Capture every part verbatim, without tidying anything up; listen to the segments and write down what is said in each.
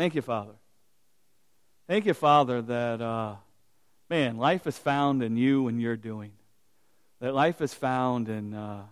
Thank you, Father. Thank you, Father, that, uh, man, life is found in you and your doing. That life is found in, uh,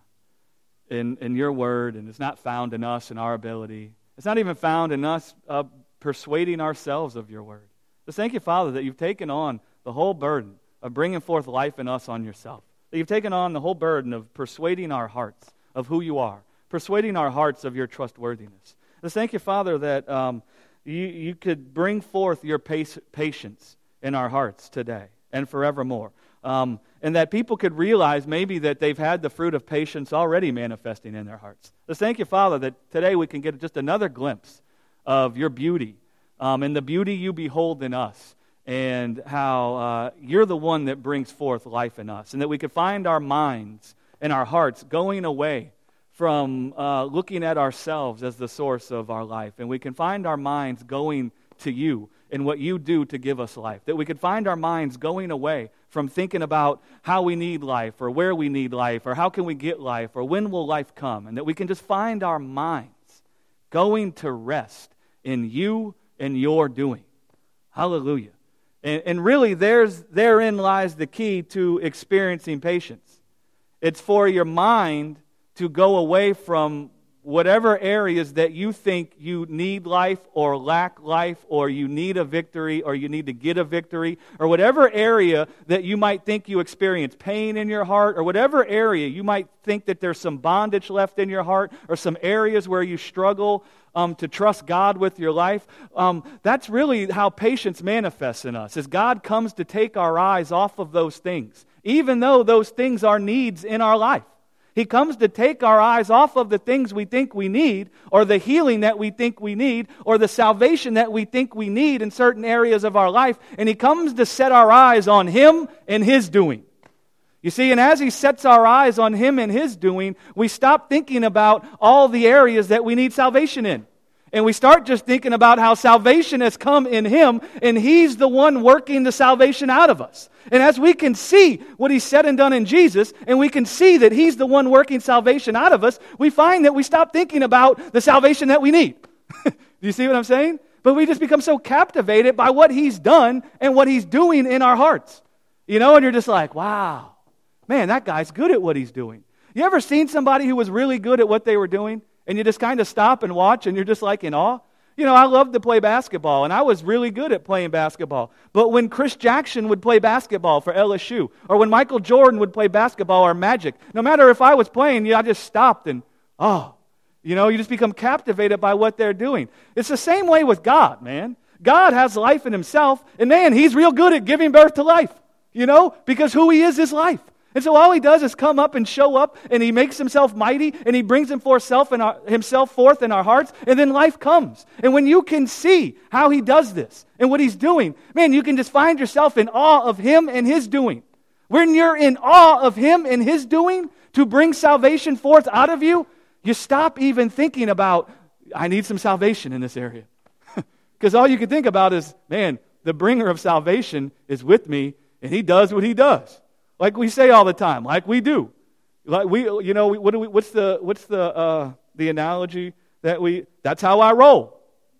in, in your word, and it's not found in us and our ability. It's not even found in us uh, persuading ourselves of your word. Just thank you, Father, that you've taken on the whole burden of bringing forth life in us on yourself. That you've taken on the whole burden of persuading our hearts of who you are, persuading our hearts of your trustworthiness. Just thank you, Father, that um, you, you could bring forth your pace, patience in our hearts today and forevermore. Um, and that people could realize maybe that they've had the fruit of patience already manifesting in their hearts. Just thank you, Father, that today we can get just another glimpse of your beauty um, and the beauty you behold in us, and how uh, you're the one that brings forth life in us, and that we could find our minds and our hearts going away from uh, looking at ourselves as the source of our life, and we can find our minds going to you and what you do to give us life. That we could find our minds going away from thinking about how we need life, or where we need life, or how can we get life, or when will life come, and that we can just find our minds going to rest in you and your doing. Hallelujah. And, and really, there's therein lies the key to experiencing patience. It's for your mind to go away from whatever areas that you think you need life or lack life, or you need a victory, or you need to get a victory, or whatever area that you might think you experience pain in your heart, or whatever area you might think that there's some bondage left in your heart, or some areas where you struggle um, to trust God with your life. Um, that's really how patience manifests in us, as God comes to take our eyes off of those things, even though those things are needs in our life. He comes to take our eyes off of the things we think we need, or the healing that we think we need, or the salvation that we think we need in certain areas of our life, and He comes to set our eyes on Him and His doing. You see, and as He sets our eyes on Him and His doing, we stop thinking about all the areas that we need salvation in. And we start just thinking about how salvation has come in Him, and He's the one working the salvation out of us. And as we can see what He said and done in Jesus, and we can see that He's the one working salvation out of us, we find that we stop thinking about the salvation that we need. Do you see what I'm saying? But we just become so captivated by what He's done and what He's doing in our hearts. You know, and you're just like, wow, man, that guy's good at what he's doing. You ever seen somebody who was really good at what they were doing? And you just kind of stop and watch, and you're just like in awe. You know, I loved to play basketball, and I was really good at playing basketball. But when Chris Jackson would play basketball for L S U, or when Michael Jordan would play basketball or Magic, no matter if I was playing, you know, I just stopped and, oh, you know, you just become captivated by what they're doing. It's the same way with God, man. God has life in Himself, and man, He's real good at giving birth to life, you know, because who He is is life. And so all He does is come up and show up, and He makes Himself mighty, and He brings him forth self in our, Himself forth in our hearts, and then life comes. And when you can see how He does this and what He's doing, man, you can just find yourself in awe of Him and His doing. When you're in awe of Him and His doing to bring salvation forth out of you, you stop even thinking about, I need some salvation in this area. Because all you can think about is, man, the bringer of salvation is with me, and He does what He does. Like we say all the time, like we do. Like we, you know, what do we, what's the what's the uh, the analogy that we? That's how I roll.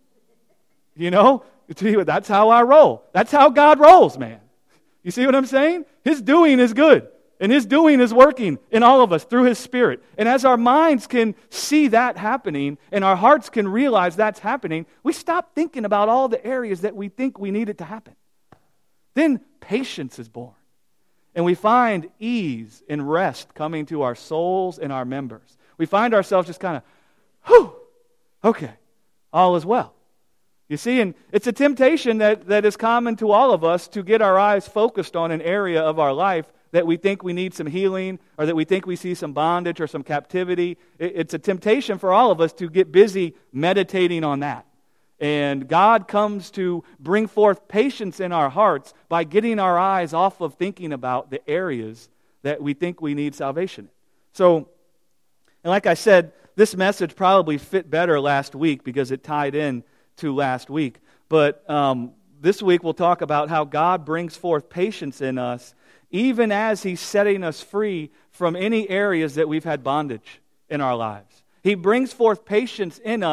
You know, that's how I roll. That's how God rolls, man. You see what I'm saying? His doing is good, and His doing is working in all of us through His Spirit. And as our minds can see that happening, and our hearts can realize that's happening, we stop thinking about all the areas that we think we need it to happen. Then patience is born. And we find ease and rest coming to our souls and our members. We find ourselves just kind of, whew, okay, all is well. You see, and it's a temptation that, that is common to all of us to get our eyes focused on an area of our life that we think we need some healing, or that we think we see some bondage or some captivity. It, it's a temptation for all of us to get busy meditating on that. And God comes to bring forth patience in our hearts by getting our eyes off of thinking about the areas that we think we need salvation in. So, and like I said, this message probably fit better last week because it tied in to last week. But um, this week we'll talk about how God brings forth patience in us even as He's setting us free from any areas that we've had bondage in our lives. He brings forth patience in us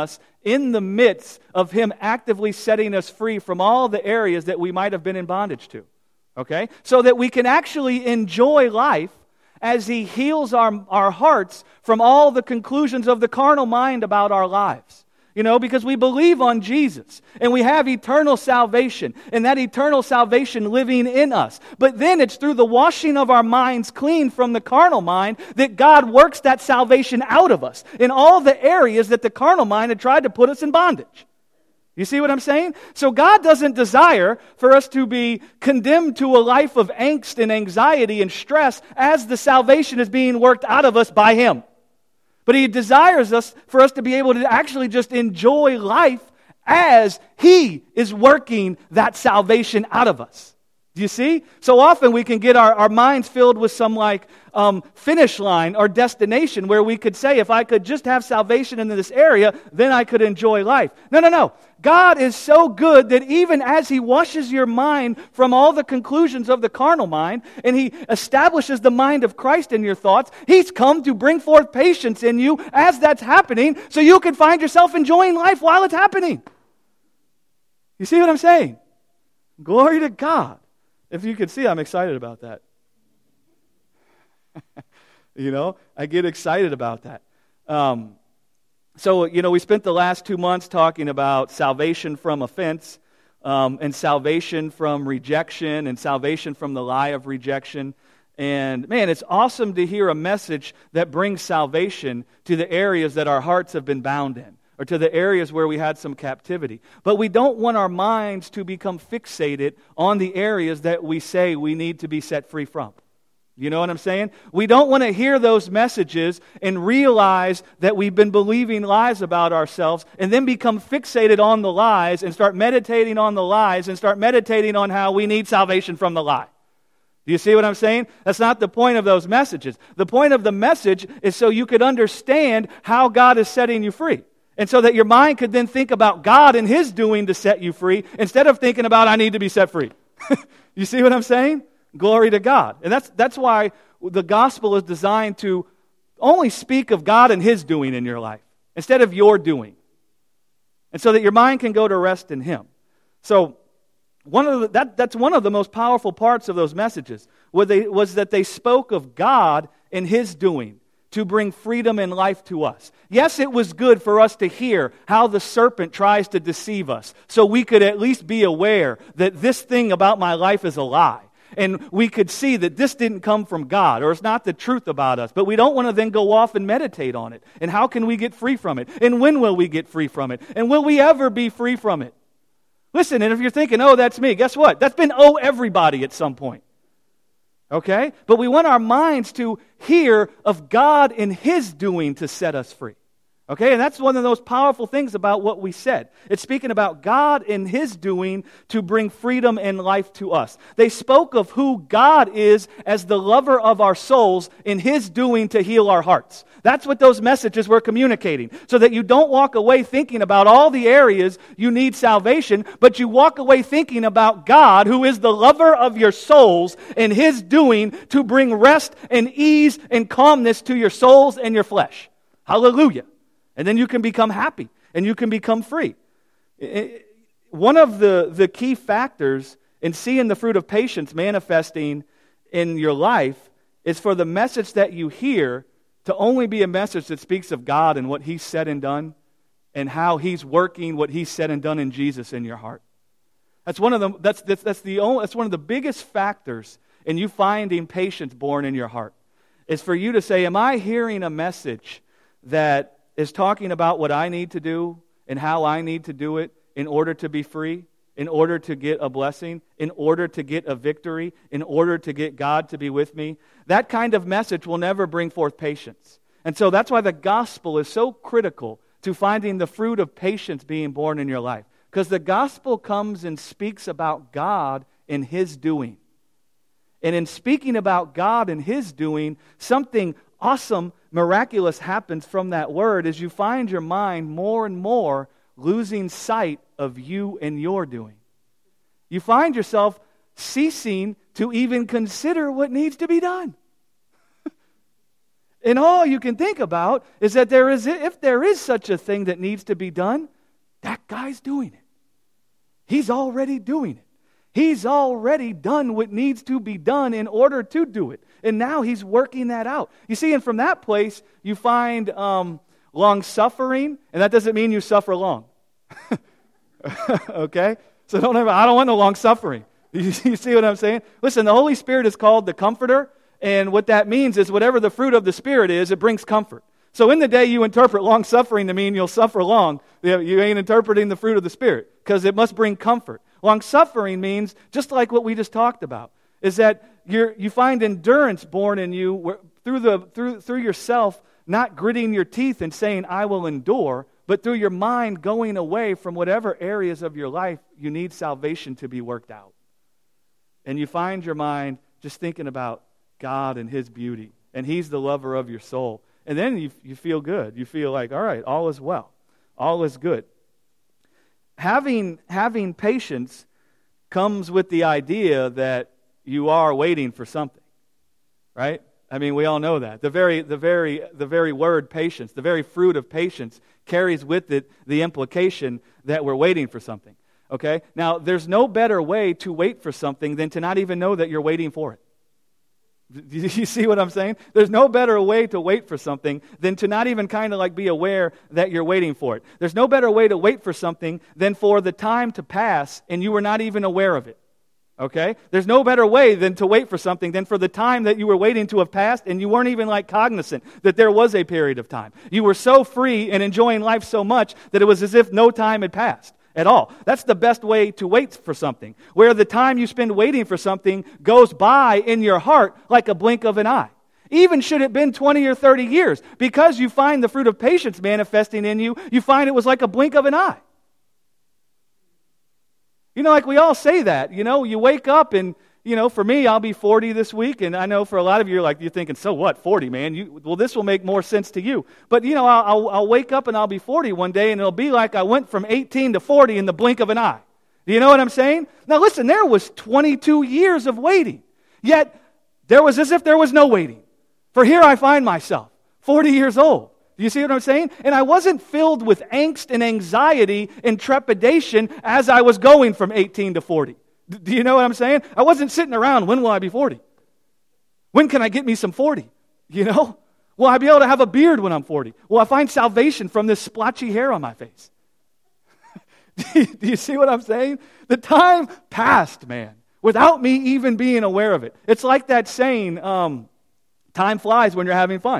in the midst of Him actively setting us free from all the areas that we might have been in bondage to. Okay? So that we can actually enjoy life as He heals our, our hearts from all the conclusions of the carnal mind about our lives. You know, because we believe on Jesus and we have eternal salvation and that eternal salvation living in us. But then it's through the washing of our minds clean from the carnal mind that God works that salvation out of us in all the areas that the carnal mind had tried to put us in bondage. You see what I'm saying? So God doesn't desire for us to be condemned to a life of angst and anxiety and stress as the salvation is being worked out of us by Him. But He desires us for us to be able to actually just enjoy life as He is working that salvation out of us. Do you see? So often we can get our, our minds filled with some like um, finish line or destination where we could say, if I could just have salvation in this area, then I could enjoy life. No, no, no. God is so good that even as He washes your mind from all the conclusions of the carnal mind and He establishes the mind of Christ in your thoughts, He's come to bring forth patience in you as that's happening so you can find yourself enjoying life while it's happening. You see what I'm saying? Glory to God. If you could see, I'm excited about that. You know, I get excited about that. Um, so, you know, we spent the last two months talking about salvation from offense um, and salvation from rejection and salvation from the lie of rejection. And, man, it's awesome to hear a message that brings salvation to the areas that our hearts have been bound in, or to the areas where we had some captivity. But we don't want our minds to become fixated on the areas that we say we need to be set free from. You know what I'm saying? We don't want to hear those messages and realize that we've been believing lies about ourselves and then become fixated on the lies and start meditating on the lies and start meditating on how we need salvation from the lie. Do you see what I'm saying? That's not the point of those messages. The point of the message is so you could understand how God is setting you free. And so that your mind could then think about God and His doing to set you free instead of thinking about, I need to be set free. You see what I'm saying? Glory to God. And that's that's why the gospel is designed to only speak of God and His doing in your life instead of your doing. And so that your mind can go to rest in Him. So one of the, that that's one of the most powerful parts of those messages was, they, was that they spoke of God and His doing to bring freedom and life to us. Yes, it was good for us to hear how the serpent tries to deceive us, so we could at least be aware that this thing about my life is a lie. And we could see that this didn't come from God, or it's not the truth about us. But we don't want to then go off and meditate on it. And how can we get free from it? And when will we get free from it? And will we ever be free from it? Listen, and if you're thinking, oh, that's me, guess what? That's been oh everybody at some point. Okay? But we want our minds to hear of God and His doing to set us free. Okay? And that's one of the most powerful things about what we said. It's speaking about God and His doing to bring freedom and life to us. They spoke of who God is as the lover of our souls in His doing to heal our hearts. That's what those messages were communicating. So that you don't walk away thinking about all the areas you need salvation, but you walk away thinking about God, who is the lover of your souls, and His doing to bring rest and ease and calmness to your souls and your flesh. Hallelujah. And then you can become happy and you can become free. One of the, the key factors in seeing the fruit of patience manifesting in your life is for the message that you hear to only be a message that speaks of God and what He's said and done and how He's working what He's said and done in Jesus in your heart. That's one of the that's that's, that's the only that's one of the biggest factors in you finding patience born in your heart. Is for you to say, am I hearing a message that is talking about what I need to do and how I need to do it in order to be free, in order to get a blessing, in order to get a victory, in order to get God to be with me? That kind of message will never bring forth patience. And so that's why the gospel is so critical to finding the fruit of patience being born in your life. Because the gospel comes and speaks about God and His doing. And in speaking about God and His doing, something awesome, miraculous happens from that word as you find your mind more and more losing sight of you and your doing. You find yourself ceasing to even consider what needs to be done. And all you can think about is that there is, if there is such a thing that needs to be done, That guy's doing it. He's already doing it. He's already done what needs to be done in order to do it. And now he's working that out. You see, and from that place, you find um, long-suffering, and that doesn't mean you suffer long. Okay? So don't ever, I don't want no long-suffering. You, you see what I'm saying? Listen, the Holy Spirit is called the Comforter, and what that means is whatever the fruit of the Spirit is, it brings comfort. So in the day you interpret long-suffering to mean you'll suffer long, you ain't interpreting the fruit of the Spirit, because it must bring comfort. Long-suffering means, just like what we just talked about, is that you're, you find endurance born in you where, through, the, through, through yourself not gritting your teeth and saying, I will endure, but through your mind going away from whatever areas of your life you need salvation to be worked out. And you find your mind just thinking about God and His beauty, and He's the lover of your soul. And then you, you feel good. You feel like, all right, all is well. All is good. Having, having patience comes with the idea that you are waiting for something, right? I mean, we all know that. The very, the very, the very word patience, the very fruit of patience carries with it the implication that we're waiting for something, okay? Now, there's no better way to wait for something than to not even know that you're waiting for it. Do you see what I'm saying? There's no better way to wait for something than to not even kind of like be aware that you're waiting for it. There's no better way to wait for something than for the time to pass and you were not even aware of it. Okay? There's no better way than to wait for something than for the time that you were waiting to have passed and you weren't even like cognizant that there was a period of time. You were so free and enjoying life so much that it was as if no time had passed at all. That's the best way to wait for something, where the time you spend waiting for something goes by in your heart like a blink of an eye. Even should it have been twenty or thirty years, because you find the fruit of patience manifesting in you, you find it was like a blink of an eye. You know, like we all say that, you know, you wake up and, you know, for me, I'll be forty this week, and I know for a lot of you, you're like, you're thinking, so what, forty, man? You, well, this will make more sense to you. But, you know, I'll, I'll, I'll wake up and I'll be forty one day, and it'll be like I went from eighteen to forty in the blink of an eye. Do you know what I'm saying? Now, listen, there was twenty-two years of waiting, yet there was as if there was no waiting. For here I find myself, forty years old. Do you see what I'm saying? And I wasn't filled with angst and anxiety and trepidation as I was going from eighteen to forty. Do you know what I'm saying? I wasn't sitting around, when will I be forty? When can I get me some forty? You know? Will I be able to have a beard when I'm forty? Will I find salvation from this splotchy hair on my face? Do you see what I'm saying? The time passed, man, without me even being aware of it. It's like that saying, um, time flies when you're having fun.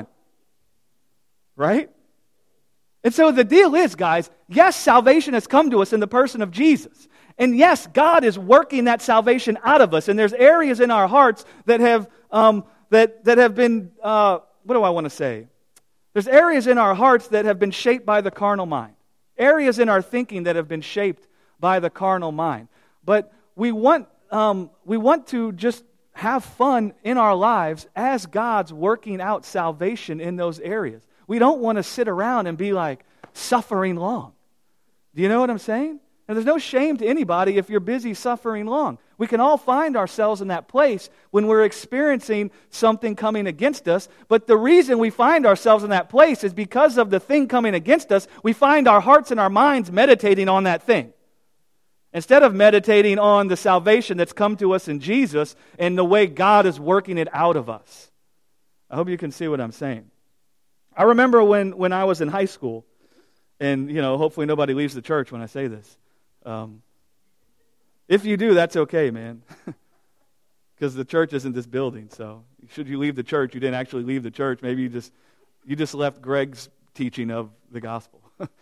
Right? And so the deal is, guys, yes, salvation has come to us in the person of Jesus. And yes, God is working that salvation out of us. And there's areas in our hearts that have um, that that have been, uh, what do I want to say? There's areas in our hearts that have been shaped by the carnal mind. Areas in our thinking that have been shaped by the carnal mind. But we want um, we want to just have fun in our lives as God's working out salvation in those areas. We don't want to sit around and be like suffering long. Do you know what I'm saying? And there's no shame to anybody if you're busy suffering long. We can all find ourselves in that place when we're experiencing something coming against us. But the reason we find ourselves in that place is because of the thing coming against us. We find our hearts and our minds meditating on that thing, instead of meditating on the salvation that's come to us in Jesus and the way God is working it out of us. I hope you can see what I'm saying. I remember when, when I was in high school, and, you know, hopefully nobody leaves the church when I say this. Um, if you do, that's okay, man. Because the church isn't this building, so should you leave the church, you didn't actually leave the church. Maybe you just you just left Greg's teaching of the gospel.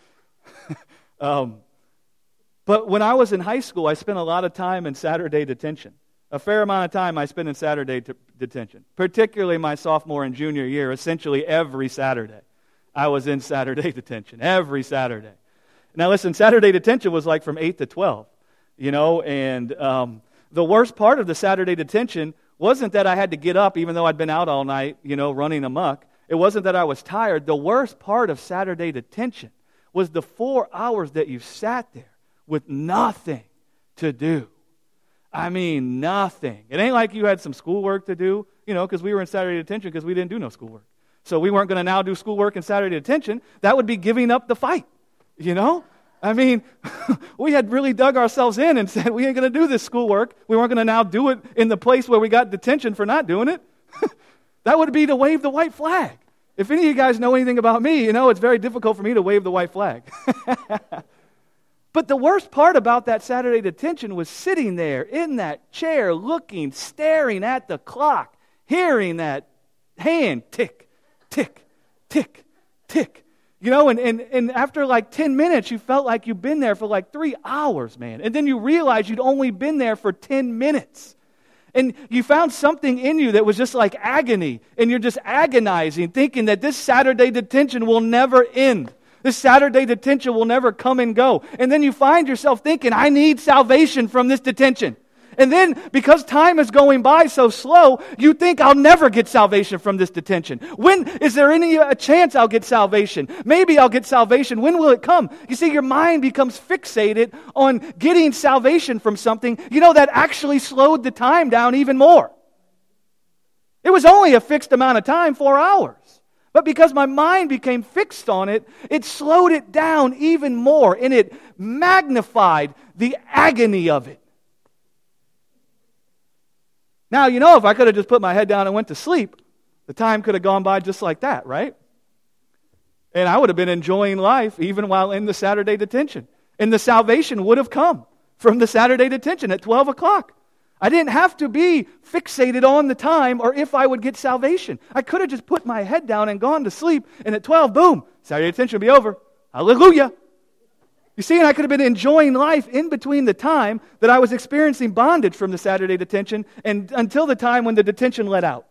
um, but when I was in high school, I spent a lot of time in Saturday detention. A fair amount of time I spent in Saturday t- detention, particularly my sophomore and junior year. Essentially every Saturday, I was in Saturday detention, every Saturday. Now listen, Saturday detention was like from eight to twelve, you know, and um, the worst part of the Saturday detention wasn't that I had to get up even though I'd been out all night, you know, running amok. It wasn't that I was tired. The worst part of Saturday detention was the four hours that you sat there with nothing to do. I mean, nothing. It ain't like you had some schoolwork to do, you know, because we were in Saturday detention because we didn't do no schoolwork. So we weren't going to now do schoolwork in Saturday detention. That would be giving up the fight, you know? I mean, we had really dug ourselves in and said, we ain't going to do this schoolwork. We weren't going to now do it in the place where we got detention for not doing it. That would be to wave the white flag. If any of you guys know anything about me, you know it's very difficult for me to wave the white flag. But the worst part about that Saturday detention was sitting there in that chair, looking, staring at the clock, hearing that hand tick, tick, tick, tick. You know, and, and, and after like ten minutes, you felt like you'd been there for like three hours, man. And then you realized you'd only been there for ten minutes. And you found something in you that was just like agony. And you're just agonizing, thinking that this Saturday detention will never end. This Saturday detention will never come and go. And then you find yourself thinking, I need salvation from this detention. And then, because time is going by so slow, you think, I'll never get salvation from this detention. When is there any a chance I'll get salvation? Maybe I'll get salvation. When will it come? You see, your mind becomes fixated on getting salvation from something, you know, that actually slowed the time down even more. It was only a fixed amount of time, four hours. But because my mind became fixed on it, it slowed it down even more, and it magnified the agony of it. Now, you know, if I could have just put my head down and went to sleep, the time could have gone by just like that, right? And I would have been enjoying life even while in the Saturday detention. And the salvation would have come from the Saturday detention at twelve o'clock. I didn't have to be fixated on the time or if I would get salvation. I could have just put my head down and gone to sleep, and at twelve, boom, Saturday detention would be over. Hallelujah. You see, and I could have been enjoying life in between the time that I was experiencing bondage from the Saturday detention and until the time when the detention let out.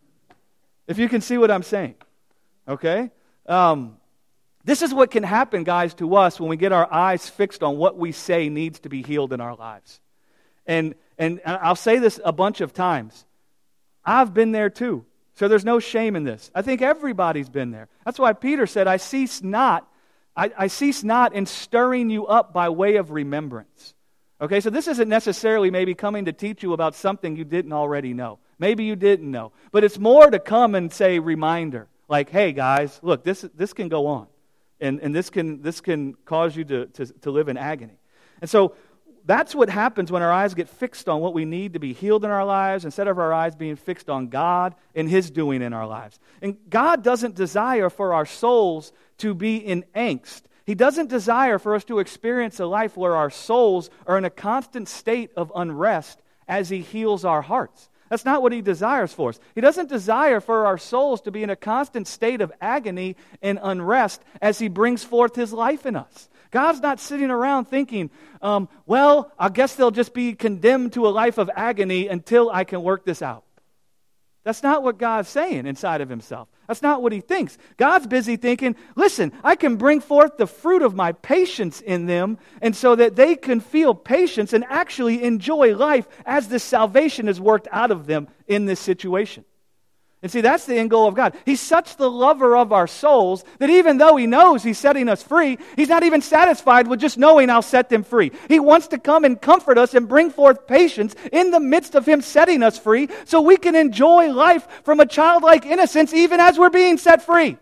If you can see what I'm saying. Okay? Um, this is what can happen, guys, to us when we get our eyes fixed on what we say needs to be healed in our lives. And and I'll say this a bunch of times. I've been there too. So there's no shame in this. I think everybody's been there. That's why Peter said, I cease not I, I cease not in stirring you up by way of remembrance. Okay, so this isn't necessarily maybe coming to teach you about something you didn't already know. Maybe you didn't know. But it's more to come and say reminder. Like, hey guys, look, this this can go on. And and this can this can cause you to, to, to live in agony. And so that's what happens when our eyes get fixed on what we need to be healed in our lives instead of our eyes being fixed on God and His doing in our lives. And God doesn't desire for our souls to be in angst. He doesn't desire for us to experience a life where our souls are in a constant state of unrest as He heals our hearts. That's not what He desires for us. He doesn't desire for our souls to be in a constant state of agony and unrest as He brings forth His life in us. God's not sitting around thinking, um, well, I guess they'll just be condemned to a life of agony until I can work this out. That's not what God's saying inside of Himself. That's not what He thinks. God's busy thinking, listen, I can bring forth the fruit of my patience in them, and so that they can feel patience and actually enjoy life as this salvation is worked out of them in this situation. And see, that's the end goal of God. He's such the lover of our souls that even though He knows He's setting us free, He's not even satisfied with just knowing I'll set them free. He wants to come and comfort us and bring forth patience in the midst of Him setting us free so we can enjoy life from a childlike innocence even as we're being set free.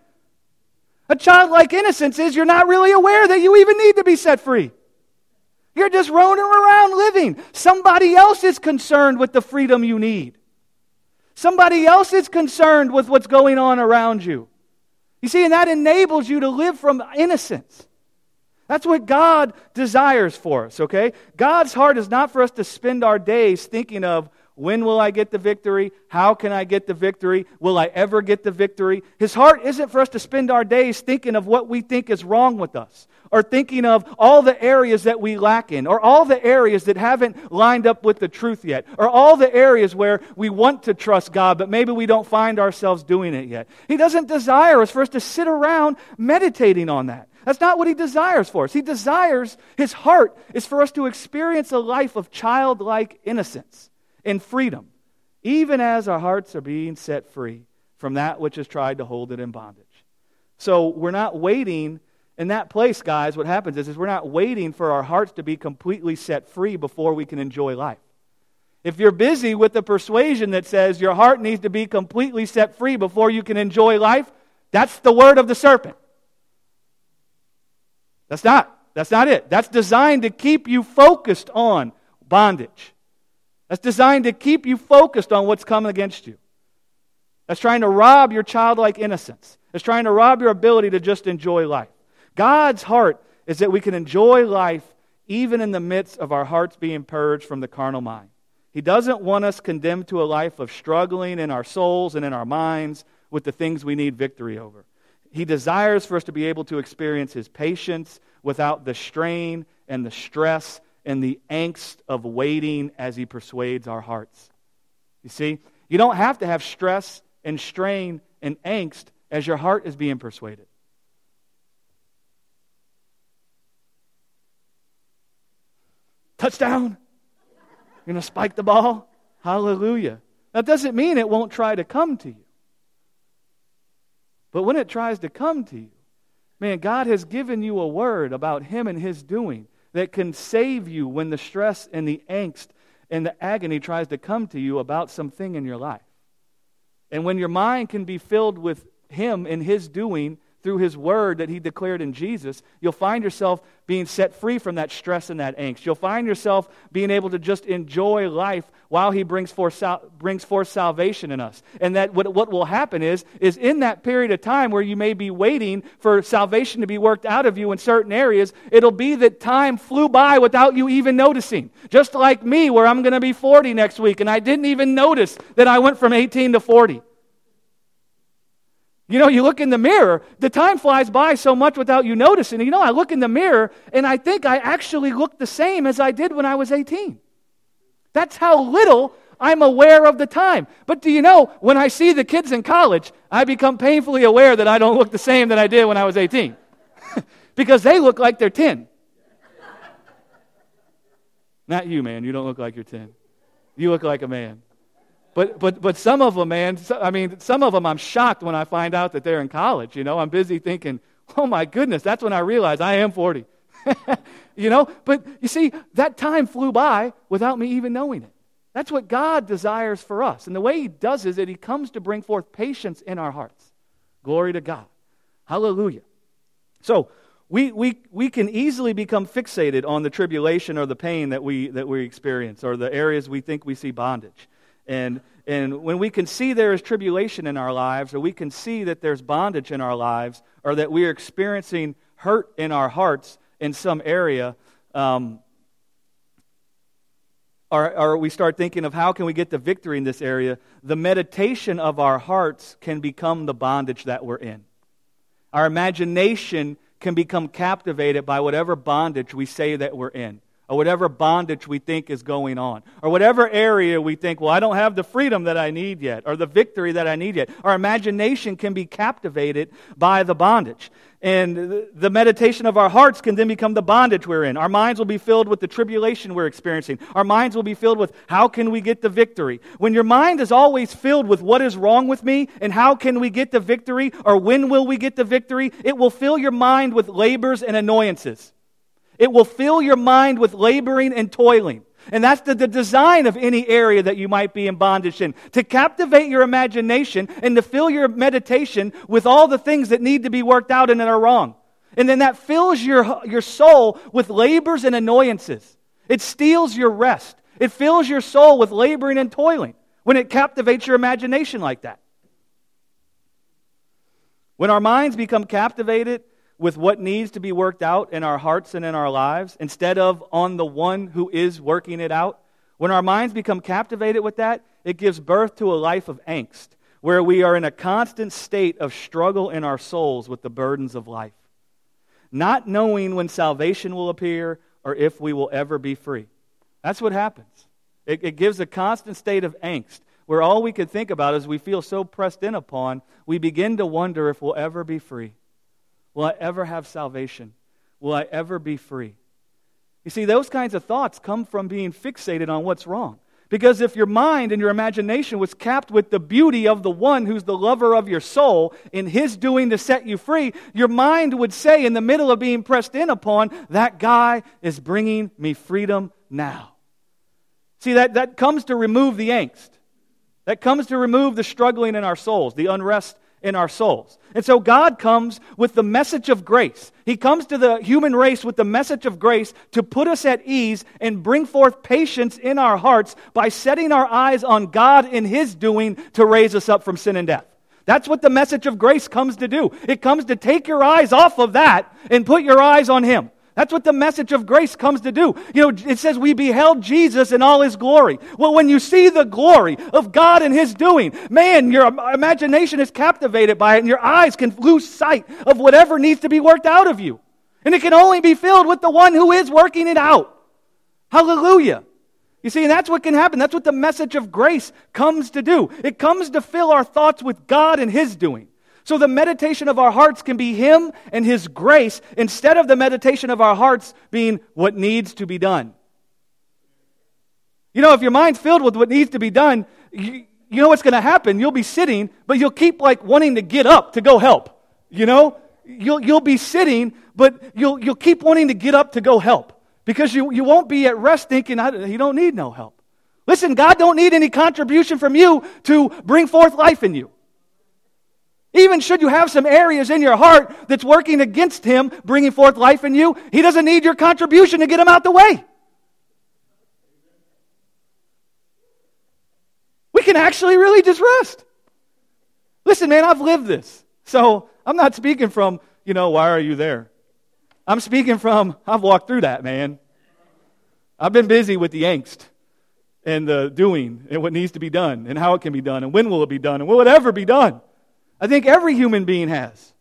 A childlike innocence is you're not really aware that you even need to be set free. You're just roaming around living. Somebody else is concerned with the freedom you need. Somebody else is concerned with what's going on around you. You see, and that enables you to live from innocence. That's what God desires for us, okay? God's heart is not for us to spend our days thinking of, when will I get the victory? How can I get the victory? Will I ever get the victory? His heart isn't for us to spend our days thinking of what we think is wrong with us, or thinking of all the areas that we lack in, or all the areas that haven't lined up with the truth yet, or all the areas where we want to trust God, but maybe we don't find ourselves doing it yet. He doesn't desire us for us to sit around meditating on that. That's not what He desires for us. He desires, His heart is for us to experience a life of childlike innocence and freedom, even as our hearts are being set free from that which has tried to hold it in bondage. So we're not waiting in that place, guys. What happens is, is we're not waiting for our hearts to be completely set free before we can enjoy life. If you're busy with the persuasion that says your heart needs to be completely set free before you can enjoy life, that's the word of the serpent. That's not That's not it. That's designed to keep you focused on bondage. That's designed to keep you focused on what's coming against you. That's trying to rob your childlike innocence. It's trying to rob your ability to just enjoy life. God's heart is that we can enjoy life even in the midst of our hearts being purged from the carnal mind. He doesn't want us condemned to a life of struggling in our souls and in our minds with the things we need victory over. He desires for us to be able to experience His patience without the strain and the stress and the angst of waiting as He persuades our hearts. You see, you don't have to have stress and strain and angst as your heart is being persuaded. Touchdown! You're going to spike the ball? Hallelujah. That doesn't mean it won't try to come to you. But when it tries to come to you, man, God has given you a word about Him and His doing that can save you when the stress and the angst and the agony tries to come to you about something in your life. And when your mind can be filled with Him and His doing through His word that He declared in Jesus, you'll find yourself being set free from that stress and that angst. You'll find yourself being able to just enjoy life while He brings forth, sal- brings forth salvation in us. And that what, what will happen is, is in that period of time where you may be waiting for salvation to be worked out of you in certain areas, it'll be that time flew by without you even noticing. Just like me, where I'm going to be forty next week, and I didn't even notice that I went from eighteen to forty. You know, you look in the mirror, the time flies by so much without you noticing. You know, I look in the mirror, and I think I actually look the same as I did when I was eighteen. That's how little I'm aware of the time. But do you know, when I see the kids in college, I become painfully aware that I don't look the same that I did when I was eighteen. Because they look like they're ten. Not you, man. You don't look like you're ten. You look like a man. But but but some of them, man, I mean, some of them I'm shocked when I find out that they're in college, you know. I'm busy thinking, oh my goodness, that's when I realize I am forty. You know, but you see, that time flew by without me even knowing it. That's what God desires for us. And the way He does is that He comes to bring forth patience in our hearts. Glory to God. Hallelujah. So we we we can easily become fixated on the tribulation or the pain that we that we experience, or the areas we think we see bondage. And and when we can see there is tribulation in our lives, or we can see that there's bondage in our lives, or that we are experiencing hurt in our hearts in some area, um, or, or we start thinking of how can we get the victory in this area, the meditation of our hearts can become the bondage that we're in. Our imagination can become captivated by whatever bondage we say that we're in, or whatever bondage we think is going on, or whatever area we think, well, I don't have the freedom that I need yet, or the victory that I need yet. Our imagination can be captivated by the bondage. And the meditation of our hearts can then become the bondage we're in. Our minds will be filled with the tribulation we're experiencing. Our minds will be filled with how can we get the victory. When your mind is always filled with what is wrong with me and how can we get the victory, or when will we get the victory, it will fill your mind with labors and annoyances. It will fill your mind with laboring and toiling. And that's the, the design of any area that you might be in bondage in. To captivate your imagination and to fill your meditation with all the things that need to be worked out and that are wrong. And then that fills your, your soul with labors and annoyances. It steals your rest. It fills your soul with laboring and toiling when it captivates your imagination like that. When our minds become captivated with what needs to be worked out in our hearts and in our lives, instead of on the one who is working it out, when our minds become captivated with that, it gives birth to a life of angst, where we are in a constant state of struggle in our souls with the burdens of life, not knowing when salvation will appear or if we will ever be free. That's what happens. It, it gives a constant state of angst, where all we can think about is we feel so pressed in upon, we begin to wonder if we'll ever be free. Will I ever have salvation? Will I ever be free? You see, those kinds of thoughts come from being fixated on what's wrong. Because if your mind and your imagination was capped with the beauty of the one who's the lover of your soul in His doing to set you free, your mind would say in the middle of being pressed in upon, that guy is bringing me freedom now. See, that, that comes to remove the angst. That comes to remove the struggling in our souls, the unrest in our souls. And so God comes with the message of grace. He comes to the human race with the message of grace to put us at ease and bring forth patience in our hearts by setting our eyes on God in His doing to raise us up from sin and death. That's what the message of grace comes to do. It comes to take your eyes off of that and put your eyes on Him. That's what the message of grace comes to do. You know, it says we beheld Jesus in all His glory. Well, when you see the glory of God and His doing, man, your imagination is captivated by it, and your eyes can lose sight of whatever needs to be worked out of you. And it can only be filled with the one who is working it out. Hallelujah. You see, and that's what can happen. That's what the message of grace comes to do. It comes to fill our thoughts with God and His doing. So the meditation of our hearts can be Him and His grace instead of the meditation of our hearts being what needs to be done. You know, if your mind's filled with what needs to be done, you, you know what's going to happen. You'll be sitting, but you'll keep like wanting to get up to go help. You know, you'll you'll be sitting, but you'll you'll keep wanting to get up to go help because you, you won't be at rest thinking, you don't need no help. Listen, God don't need any contribution from you to bring forth life in you. Even should you have some areas in your heart that's working against Him bringing forth life in you, He doesn't need your contribution to get Him out the way. We can actually really just rest. Listen, man, I've lived this. So I'm not speaking from, you know, why are you there? I'm speaking from, I've walked through that, man. I've been busy with the angst and the doing and what needs to be done and how it can be done and when will it be done and will it ever be done. I think every human being has.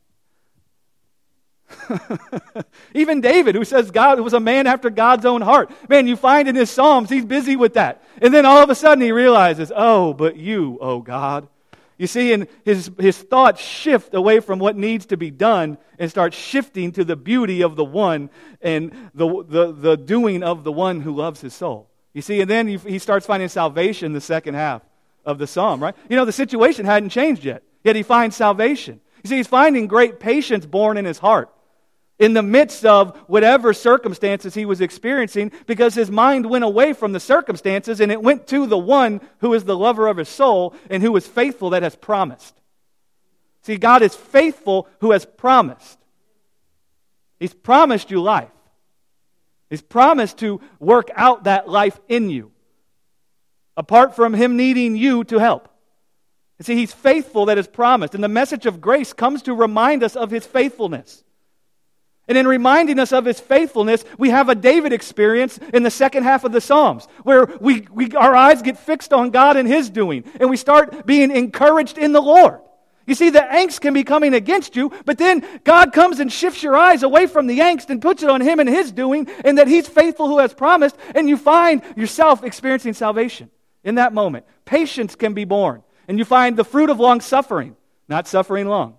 Even David, who says God was a man after God's own heart. Man, you find in his Psalms, he's busy with that. And then all of a sudden he realizes, oh, but you, oh God. You see, and his, his thoughts shift away from what needs to be done and start shifting to the beauty of the one and the, the, the doing of the one who loves his soul. You see, and then he, he starts finding salvation in the second half of the Psalm, right? You know, the situation hadn't changed yet. Yet he finds salvation. You see, he's finding great patience born in his heart in the midst of whatever circumstances he was experiencing because his mind went away from the circumstances and it went to the one who is the lover of his soul and who is faithful that has promised. See, God is faithful who has promised. He's promised you life. He's promised to work out that life in you apart from Him needing you to help. See, He's faithful that is promised. And the message of grace comes to remind us of His faithfulness. And in reminding us of His faithfulness, we have a David experience in the second half of the Psalms, where we, we our eyes get fixed on God and His doing, and we start being encouraged in the Lord. You see, the angst can be coming against you, but then God comes and shifts your eyes away from the angst and puts it on Him and His doing, and that He's faithful who has promised, and you find yourself experiencing salvation in that moment. Patience can be born. And you find the fruit of long suffering, not suffering long.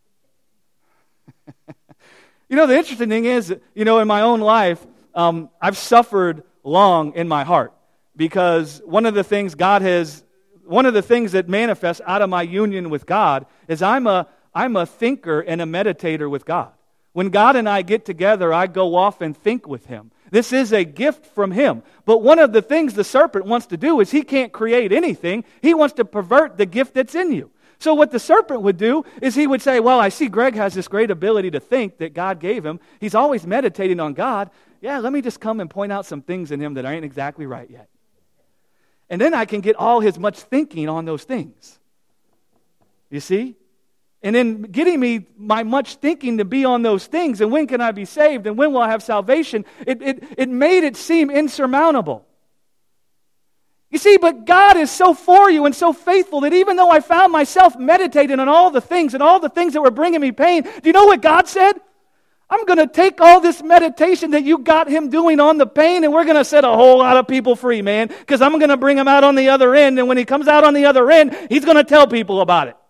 You know, the interesting thing is, you know, in my own life, um, I've suffered long in my heart because one of the things God has, one of the things that manifests out of my union with God is I'm a, I'm a thinker and a meditator with God. When God and I get together, I go off and think with Him. This is a gift from Him. But one of the things the serpent wants to do is he can't create anything. He wants to pervert the gift that's in you. So what the serpent would do is he would say, well, I see Greg has this great ability to think that God gave him. He's always meditating on God. Yeah, let me just come and point out some things in him that aren't exactly right yet. And then I can get all his much thinking on those things. You see? And then getting me my much thinking to be on those things, and when can I be saved, and when will I have salvation, it, it, it made it seem insurmountable. You see, but God is so for you and so faithful that even though I found myself meditating on all the things and all the things that were bringing me pain, do you know what God said? I'm going to take all this meditation that you got Him doing on the pain, and we're going to set a whole lot of people free, man, because I'm going to bring him out on the other end, and when he comes out on the other end, he's going to tell people about it.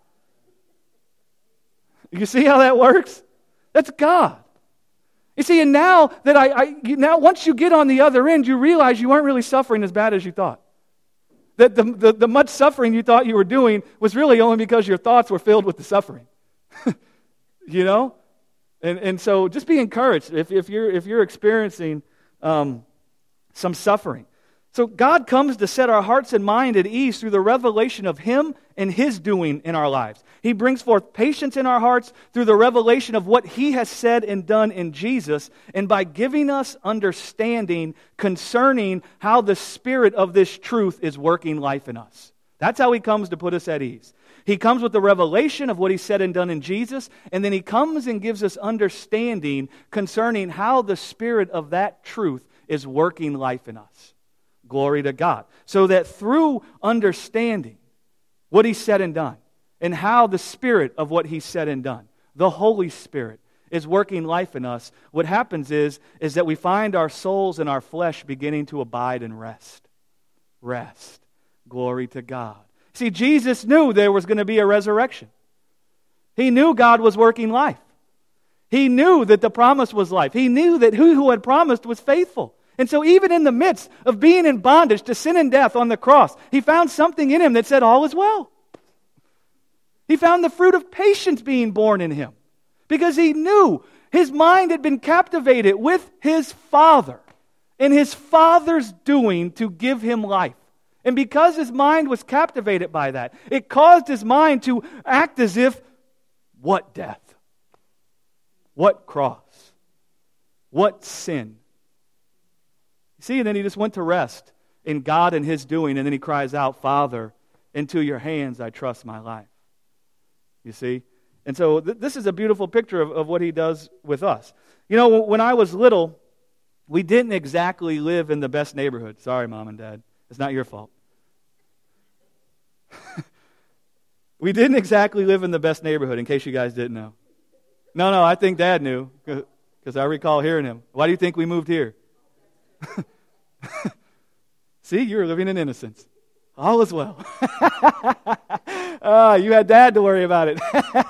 You see how that works? That's God. You see, and now that I, I now once you get on the other end, you realize you weren't really suffering as bad as you thought. That the, the, the much suffering you thought you were doing was really only because your thoughts were filled with the suffering. You know? And and so just be encouraged if, if you're if you're experiencing um, some suffering. So God comes to set our hearts and mind at ease through the revelation of Him and His doing in our lives. He brings forth patience in our hearts through the revelation of what He has said and done in Jesus, and by giving us understanding concerning how the Spirit of this truth is working life in us. That's how He comes to put us at ease. He comes with the revelation of what He said and done in Jesus, and then He comes and gives us understanding concerning how the Spirit of that truth is working life in us. Glory to God. So that through understanding what He said and done, and how the Spirit of what He said and done, the Holy Spirit, is working life in us, what happens is, is that we find our souls and our flesh beginning to abide and rest. Rest. Glory to God. See, Jesus knew there was going to be a resurrection. He knew God was working life. He knew that the promise was life. He knew that who who had promised was faithful. And so even in the midst of being in bondage to sin and death on the cross, He found something in Him that said, all is well. He found the fruit of patience being born in Him, because He knew His mind had been captivated with His Father and His Father's doing to give Him life. And because His mind was captivated by that, it caused His mind to act as if, what death? What cross? What sin? See, and then He just went to rest in God and His doing, and then He cries out, Father, into your hands I trust my life. You see? And so th- this is a beautiful picture of, of what He does with us. You know, when I was little, we didn't exactly live in the best neighborhood. Sorry, Mom and Dad. It's not your fault. We didn't exactly live in the best neighborhood, in case you guys didn't know. No, no, I think Dad knew, because I recall hearing him. Why do you think we moved here? See, you're living in innocence. All is well. uh, you had Dad to worry about it.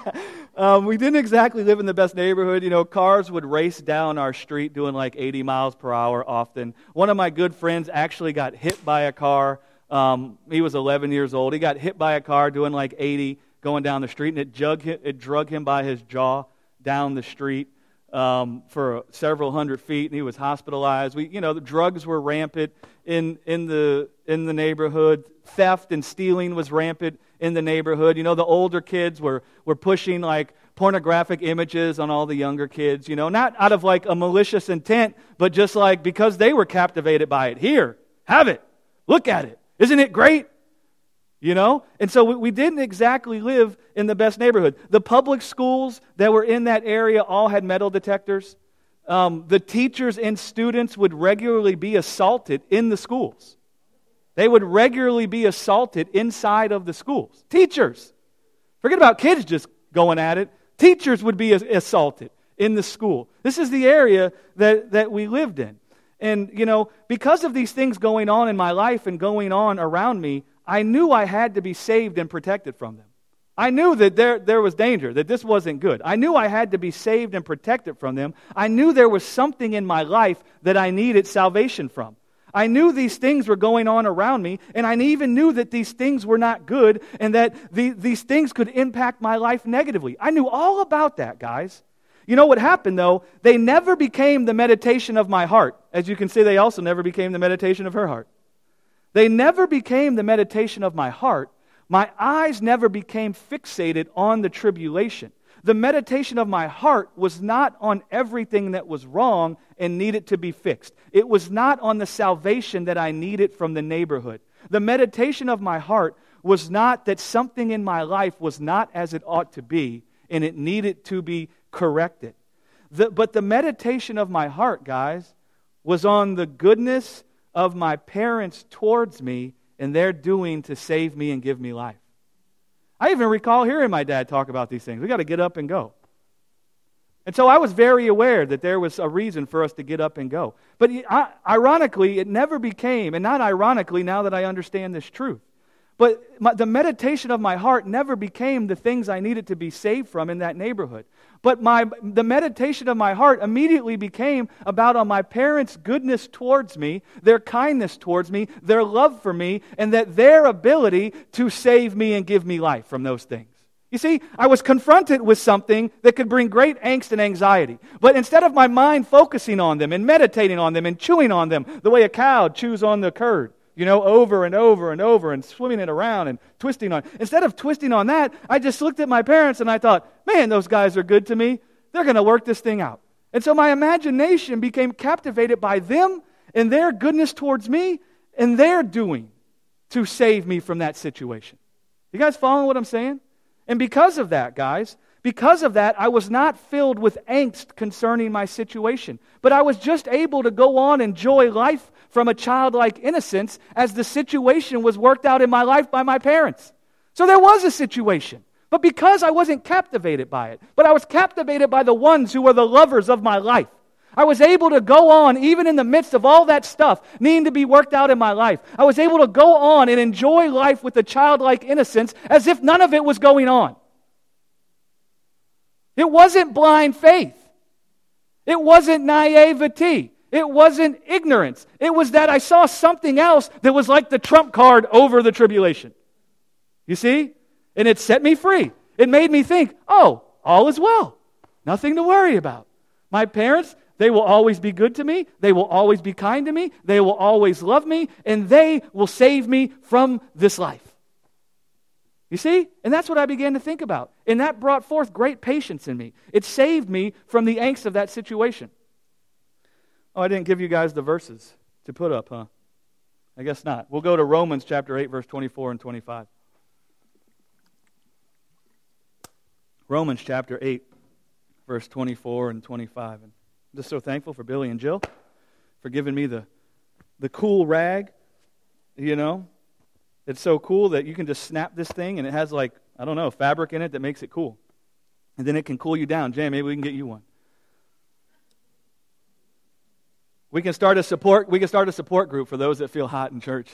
um, we didn't exactly live in the best neighborhood. You know, cars would race down our street doing like eighty miles per hour often. One of my good friends actually got hit by a car. Um, he was eleven years old. He got hit by a car doing like eighty going down the street, and it, jug, it drug him by his jaw down the street. Um, for several hundred feet, and he was hospitalized. We, you know, the drugs were rampant in in the in the neighborhood. Theft and stealing was rampant in the neighborhood. You know, the older kids were were pushing like pornographic images on all the younger kids. You know, not out of like a malicious intent, but just like because they were captivated by it. Here, have it. Look at it. Isn't it great? You know? And so we, we didn't exactly live in the best neighborhood. The public schools that were in that area all had metal detectors. Um, the teachers and students would regularly be assaulted in the schools. They would regularly be assaulted inside of the schools. Teachers. Forget about kids just going at it. Teachers would be assaulted in the school. This is the area that, that we lived in. And, you know, because of these things going on in my life and going on around me, I knew I had to be saved and protected from them. I knew that there, there was danger, that this wasn't good. I knew I had to be saved and protected from them. I knew there was something in my life that I needed salvation from. I knew these things were going on around me, and I even knew that these things were not good and that the, these things could impact my life negatively. I knew all about that, guys. You know what happened, though? They never became the meditation of my heart. As you can see, they also never became the meditation of her heart. They never became the meditation of my heart. My eyes never became fixated on the tribulation. The meditation of my heart was not on everything that was wrong and needed to be fixed. It was not on the salvation that I needed from the neighborhood. The meditation of my heart was not that something in my life was not as it ought to be and it needed to be corrected. The, but the meditation of my heart, guys, was on the goodness of my parents towards me and their doing to save me and give me life. I even recall hearing my dad talk about these things. We got to get up and go. And so I was very aware that there was a reason for us to get up and go. But ironically, it never became, and not ironically now that I understand this truth, but my, the meditation of my heart never became the things I needed to be saved from in that neighborhood. But my the meditation of my heart immediately became about on my parents' goodness towards me, their kindness towards me, their love for me, and that their ability to save me and give me life from those things. You see, I was confronted with something that could bring great angst and anxiety. But instead of my mind focusing on them and meditating on them and chewing on them the way a cow chews on the curd, you know, over and over and over and swimming it around and twisting on. Instead of twisting on that, I just looked at my parents and I thought, man, those guys are good to me. They're going to work this thing out. And so my imagination became captivated by them and their goodness towards me and their doing to save me from that situation. You guys following what I'm saying? And because of that, guys, because of that, I was not filled with angst concerning my situation. But I was just able to go on and enjoy life from a childlike innocence as the situation was worked out in my life by my parents. So there was a situation. But because I wasn't captivated by it, but I was captivated by the ones who were the lovers of my life, I was able to go on, even in the midst of all that stuff needing to be worked out in my life. I was able to go on and enjoy life with a childlike innocence as if none of it was going on. It wasn't blind faith. It wasn't naivety. It wasn't ignorance. It was that I saw something else that was like the trump card over the tribulation. You see? And it set me free. It made me think, oh, all is well. Nothing to worry about. My parents, they will always be good to me. They will always be kind to me. They will always love me. And they will save me from this life. You see? And that's what I began to think about. And that brought forth great patience in me. It saved me from the angst of that situation. Oh, I didn't give you guys the verses to put up, huh? I guess not. We'll go to Romans chapter eight, verse twenty-four and twenty-five. Romans chapter eight, verse twenty-four and twenty-five. And I'm just so thankful for Billy and Jill for giving me the, the cool rag, you know. It's so cool that you can just snap this thing and it has like, I don't know, fabric in it that makes it cool. And then it can cool you down. Jay, maybe we can get you one. We can start a support, we can start a support group for those that feel hot in church.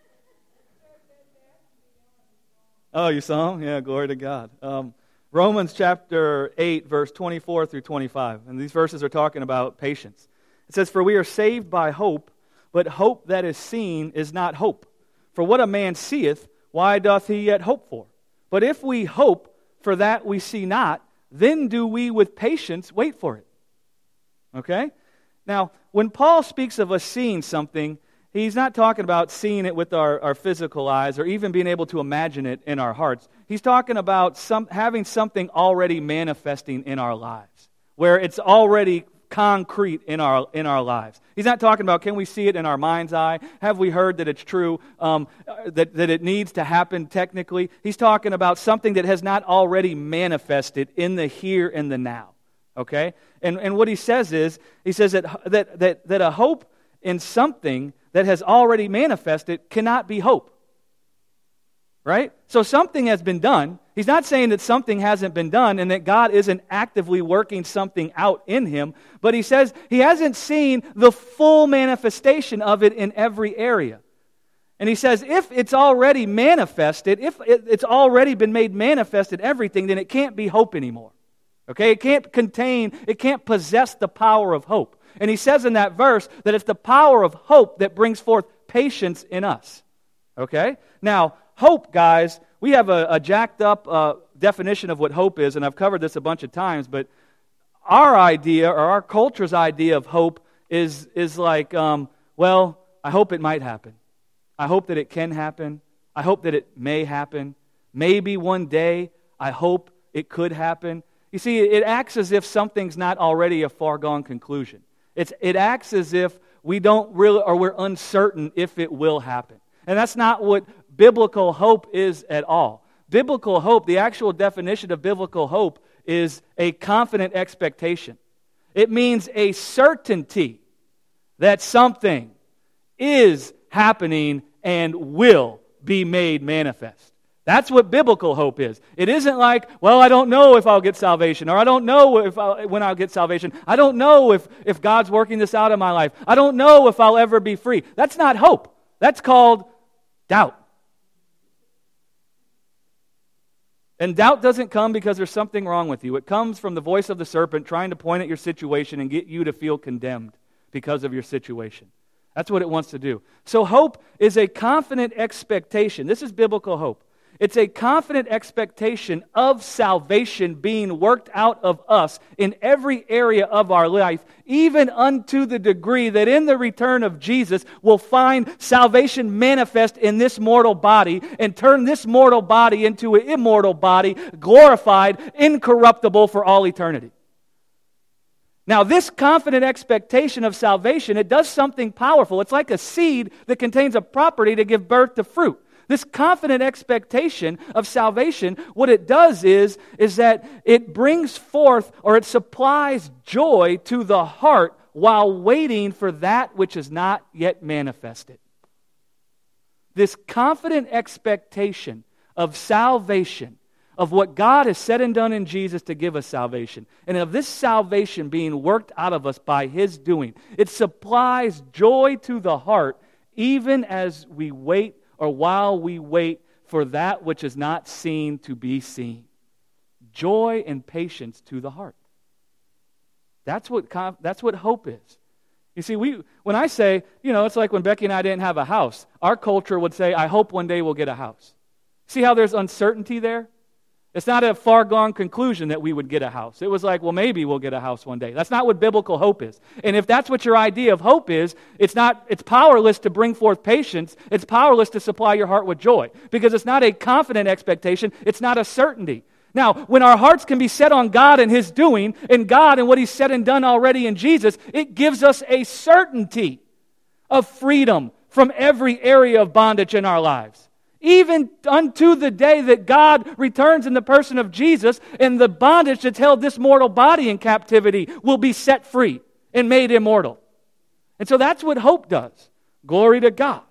Oh, you saw them? Yeah, glory to God. Um, Romans chapter eight, verse twenty-four through twenty-five. And these verses are talking about patience. It says, "For we are saved by hope, but hope that is seen is not hope. For what a man seeth, why doth he yet hope for? But if we hope for that we see not, then do we with patience wait for it." Okay? Now, when Paul speaks of us seeing something, he's not talking about seeing it with our, our physical eyes or even being able to imagine it in our hearts. He's talking about some, having something already manifesting in our lives, where it's already concrete in our in our lives. He's not talking about, can we see it in our mind's eye? Have we heard that it's true, um, that, that it needs to happen technically? He's talking about something that has not already manifested in the here and the now. Okay? And and what he says is, he says that that that, that a hope in something that has already manifested cannot be hope. Right? So something has been done. He's not saying that something hasn't been done and that God isn't actively working something out in him, but he says he hasn't seen the full manifestation of it in every area. And he says if it's already manifested, if it's already been made manifest in everything, then it can't be hope anymore. Okay? It can't contain, it can't possess the power of hope. And he says in that verse that it's the power of hope that brings forth patience in us. Okay? Now, hope, guys, we have a, a jacked up uh, definition of what hope is, and I've covered this a bunch of times, but our idea, or our culture's idea of hope is, is like, um, well, I hope it might happen. I hope that it can happen. I hope that it may happen. Maybe one day, I hope it could happen. You see, it acts as if something's not already a foregone conclusion. It's, it acts as if we don't really, or we're uncertain if it will happen. And that's not what biblical hope is at all. Biblical hope, the actual definition of biblical hope, is a confident expectation. It means a certainty that something is happening and will be made manifest. That's what biblical hope is. It isn't like, well, I don't know if I'll get salvation, or I don't know if I'll, when I'll get salvation. I don't know if, if God's working this out in my life. I don't know if I'll ever be free. That's not hope. That's called doubt. And doubt doesn't come because there's something wrong with you. It comes from the voice of the serpent trying to point at your situation and get you to feel condemned because of your situation. That's what it wants to do. So hope is a confident expectation. This is biblical hope. It's a confident expectation of salvation being worked out of us in every area of our life, even unto the degree that in the return of Jesus we'll find salvation manifest in this mortal body and turn this mortal body into an immortal body, glorified, incorruptible for all eternity. Now, this confident expectation of salvation, it does something powerful. It's like a seed that contains a property to give birth to fruit. This confident expectation of salvation, what it does is, is that it brings forth or it supplies joy to the heart while waiting for that which is not yet manifested. This confident expectation of salvation, of what God has said and done in Jesus to give us salvation, and of this salvation being worked out of us by His doing, it supplies joy to the heart even as we wait or while we wait for that which is not seen to be seen. Joy and patience to the heart. That's what that's what hope is. You see, we when I say, you know, it's like when Becky and I didn't have a house. Our culture would say, I hope one day we'll get a house. See how there's uncertainty there? It's not a far-gone conclusion that we would get a house. It was like, well, maybe we'll get a house one day. That's not what biblical hope is. And if that's what your idea of hope is, it's not. It's powerless to bring forth patience. It's powerless to supply your heart with joy. Because it's not a confident expectation. It's not a certainty. Now, when our hearts can be set on God and His doing, and God and what He's said and done already in Jesus, it gives us a certainty of freedom from every area of bondage in our lives. Even unto the day that God returns in the person of Jesus, and the bondage that's held this mortal body in captivity will be set free and made immortal. And so that's what hope does. Glory to God.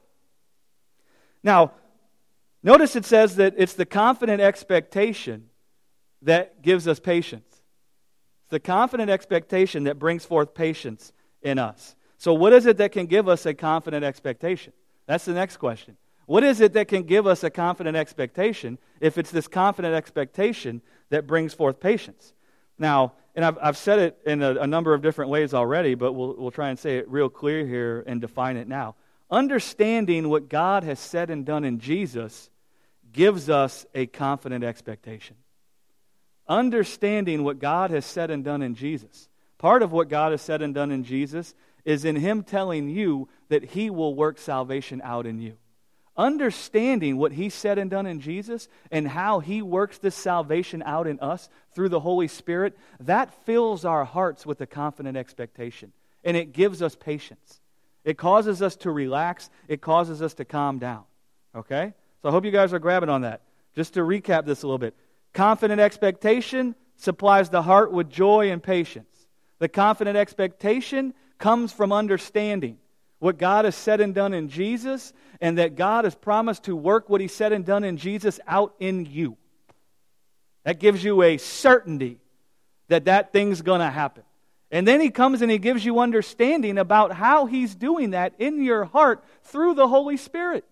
Now, notice it says that it's the confident expectation that gives us patience. It's the confident expectation that brings forth patience in us. So what is it that can give us a confident expectation? That's the next question. What is it that can give us a confident expectation if it's this confident expectation that brings forth patience? Now, and I've, I've said it in a, a number of different ways already, but we'll, we'll try and say it real clear here and define it now. Understanding what God has said and done in Jesus gives us a confident expectation. Understanding what God has said and done in Jesus. Part of what God has said and done in Jesus is in Him telling you that He will work salvation out in you. Understanding what He said and done in Jesus and how He works this salvation out in us through the Holy Spirit, that fills our hearts with a confident expectation. And it gives us patience. It causes us to relax. It causes us to calm down. Okay? So I hope you guys are grabbing on that. Just to recap this a little bit. Confident expectation supplies the heart with joy and patience. The confident expectation comes from understanding what God has said and done in Jesus, and that God has promised to work what He said and done in Jesus out in you. That gives you a certainty that that thing's going to happen. And then He comes and He gives you understanding about how He's doing that in your heart through the Holy Spirit.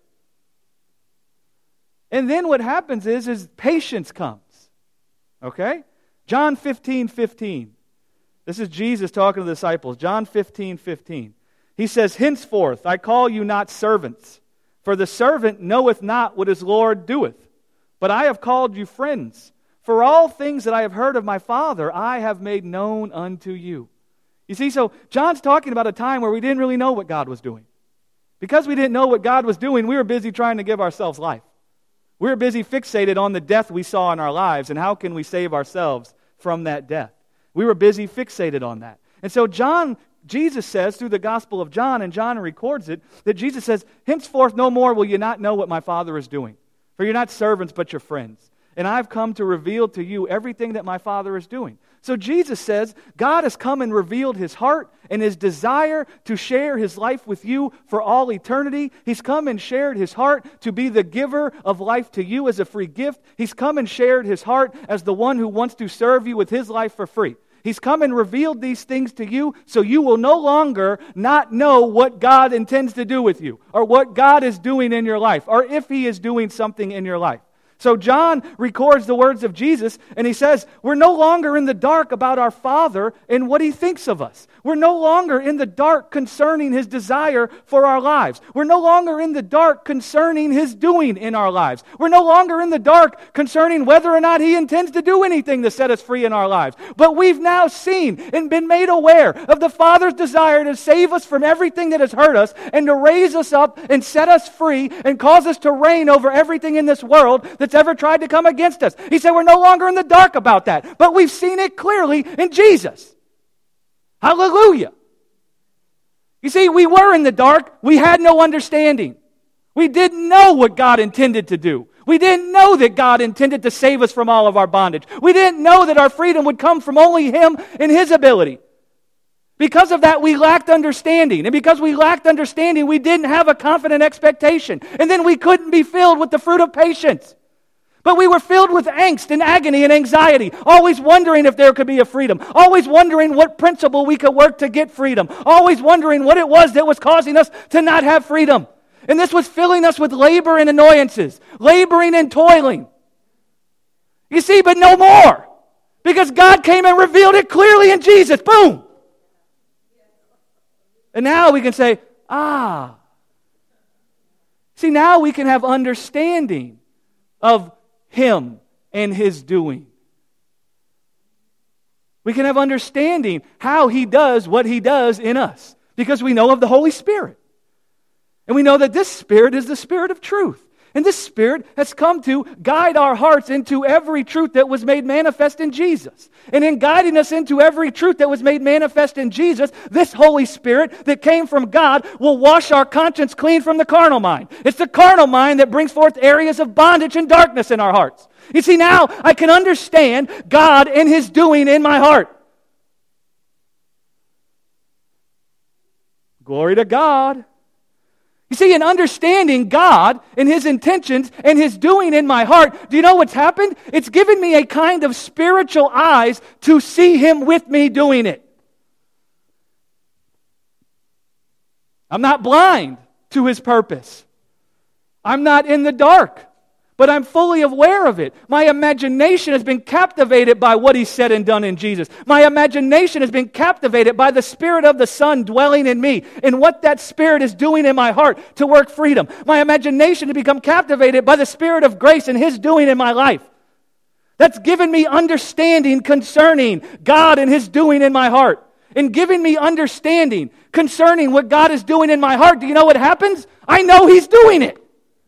And then what happens is, is patience comes. Okay? John fifteen fifteen. This is Jesus talking to the disciples. John fifteen fifteen. He says, henceforth I call you not servants, for the servant knoweth not what his Lord doeth. But I have called you friends. For all things that I have heard of my Father, I have made known unto you. You see, so John's talking about a time where we didn't really know what God was doing. Because we didn't know what God was doing, we were busy trying to give ourselves life. We were busy fixated on the death we saw in our lives and how can we save ourselves from that death. We were busy fixated on that. And so John, Jesus says through the Gospel of John, and John records it, that Jesus says, henceforth no more will you not know what my Father is doing. For you're not servants, but you're friends. And I've come to reveal to you everything that my Father is doing. So Jesus says, God has come and revealed His heart and His desire to share His life with you for all eternity. He's come and shared His heart to be the giver of life to you as a free gift. He's come and shared His heart as the one who wants to serve you with His life for free. He's come and revealed these things to you so you will no longer not know what God intends to do with you or what God is doing in your life or if He is doing something in your life. So John records the words of Jesus, and he says, we're no longer in the dark about our Father and what He thinks of us. We're no longer in the dark concerning His desire for our lives. We're no longer in the dark concerning His doing in our lives. We're no longer in the dark concerning whether or not He intends to do anything to set us free in our lives. But we've now seen and been made aware of the Father's desire to save us from everything that has hurt us and to raise us up and set us free and cause us to reign over everything in this world that's ever tried to come against us. He said we're no longer in the dark about that, but we've seen it clearly in Jesus. Hallelujah. You see, we were in the dark. We had no understanding. We didn't know what God intended to do. We didn't know that God intended to save us from all of our bondage. We didn't know that our freedom would come from only Him and His ability. Because of that, we lacked understanding. And because we lacked understanding, we didn't have a confident expectation. And then we couldn't be filled with the fruit of patience. But we were filled with angst and agony and anxiety, always wondering if there could be a freedom, always wondering what principle we could work to get freedom, always wondering what it was that was causing us to not have freedom. And this was filling us with labor and annoyances, laboring and toiling. You see, but no more. Because God came and revealed it clearly in Jesus. Boom! And now we can say, ah. See, now we can have understanding of Him and His doing. We can have understanding how He does what He does in us because we know of the Holy Spirit. And we know that this Spirit is the Spirit of truth. And this Spirit has come to guide our hearts into every truth that was made manifest in Jesus. And in guiding us into every truth that was made manifest in Jesus, this Holy Spirit that came from God will wash our conscience clean from the carnal mind. It's the carnal mind that brings forth areas of bondage and darkness in our hearts. You see, now I can understand God and His doing in my heart. Glory to God. You see, in understanding God and His intentions and His doing in my heart, do you know what's happened? It's given me a kind of spiritual eyes to see Him with me doing it. I'm not blind to His purpose. I'm not in the dark, but I'm fully aware of it. My imagination has been captivated by what He said and done in Jesus. My imagination has been captivated by the Spirit of the Son dwelling in me and what that Spirit is doing in my heart to work freedom. My imagination has become captivated by the Spirit of grace and His doing in my life. That's given me understanding concerning God and His doing in my heart. And giving me understanding concerning what God is doing in my heart. Do you know what happens? I know He's doing it.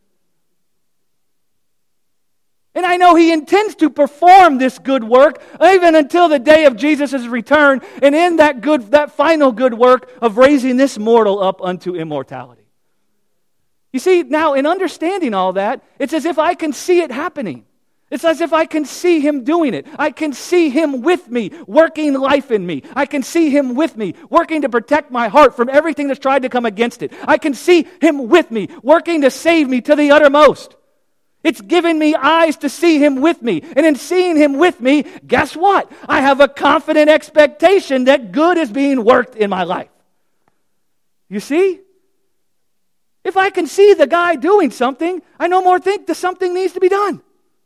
And I know He intends to perform this good work even until the day of Jesus' return, and in that good, that final good work of raising this mortal up unto immortality. You see, now in understanding all that, it's as if I can see it happening. It's as if I can see Him doing it. I can see Him with me, working life in me. I can see Him with me, working to protect my heart from everything that's tried to come against it. I can see Him with me, working to save me to the uttermost. It's given me eyes to see Him with me. And in seeing Him with me, guess what? I have a confident expectation that good is being worked in my life. You see? If I can see the guy doing something, I no more think that something needs to be done.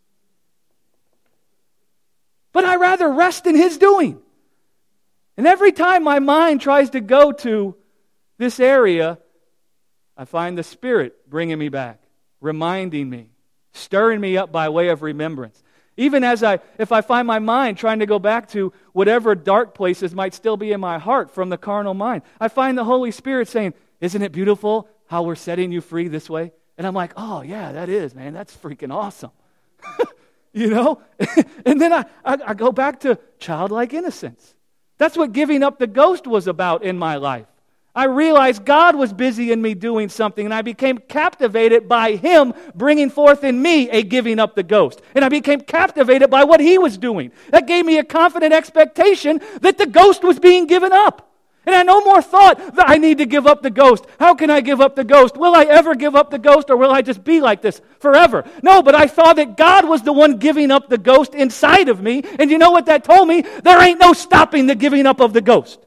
But I rather rest in His doing. And every time my mind tries to go to this area, I find the Spirit bringing me back, reminding me, stirring me up by way of remembrance. Even as I, if I find my mind trying to go back to whatever dark places might still be in my heart from the carnal mind, I find the Holy Spirit saying, isn't it beautiful how we're setting you free this way? And I'm like, oh yeah, that is, man, that's freaking awesome. You know? And then I, I, I go back to childlike innocence. That's what giving up the ghost was about in my life. I realized God was busy in me doing something, and I became captivated by Him bringing forth in me a giving up the ghost. And I became captivated by what He was doing. That gave me a confident expectation that the ghost was being given up. And I no more thought that I need to give up the ghost. How can I give up the ghost? Will I ever give up the ghost, or will I just be like this forever? No, but I thought that God was the one giving up the ghost inside of me. And you know what that told me? There ain't no stopping the giving up of the ghost.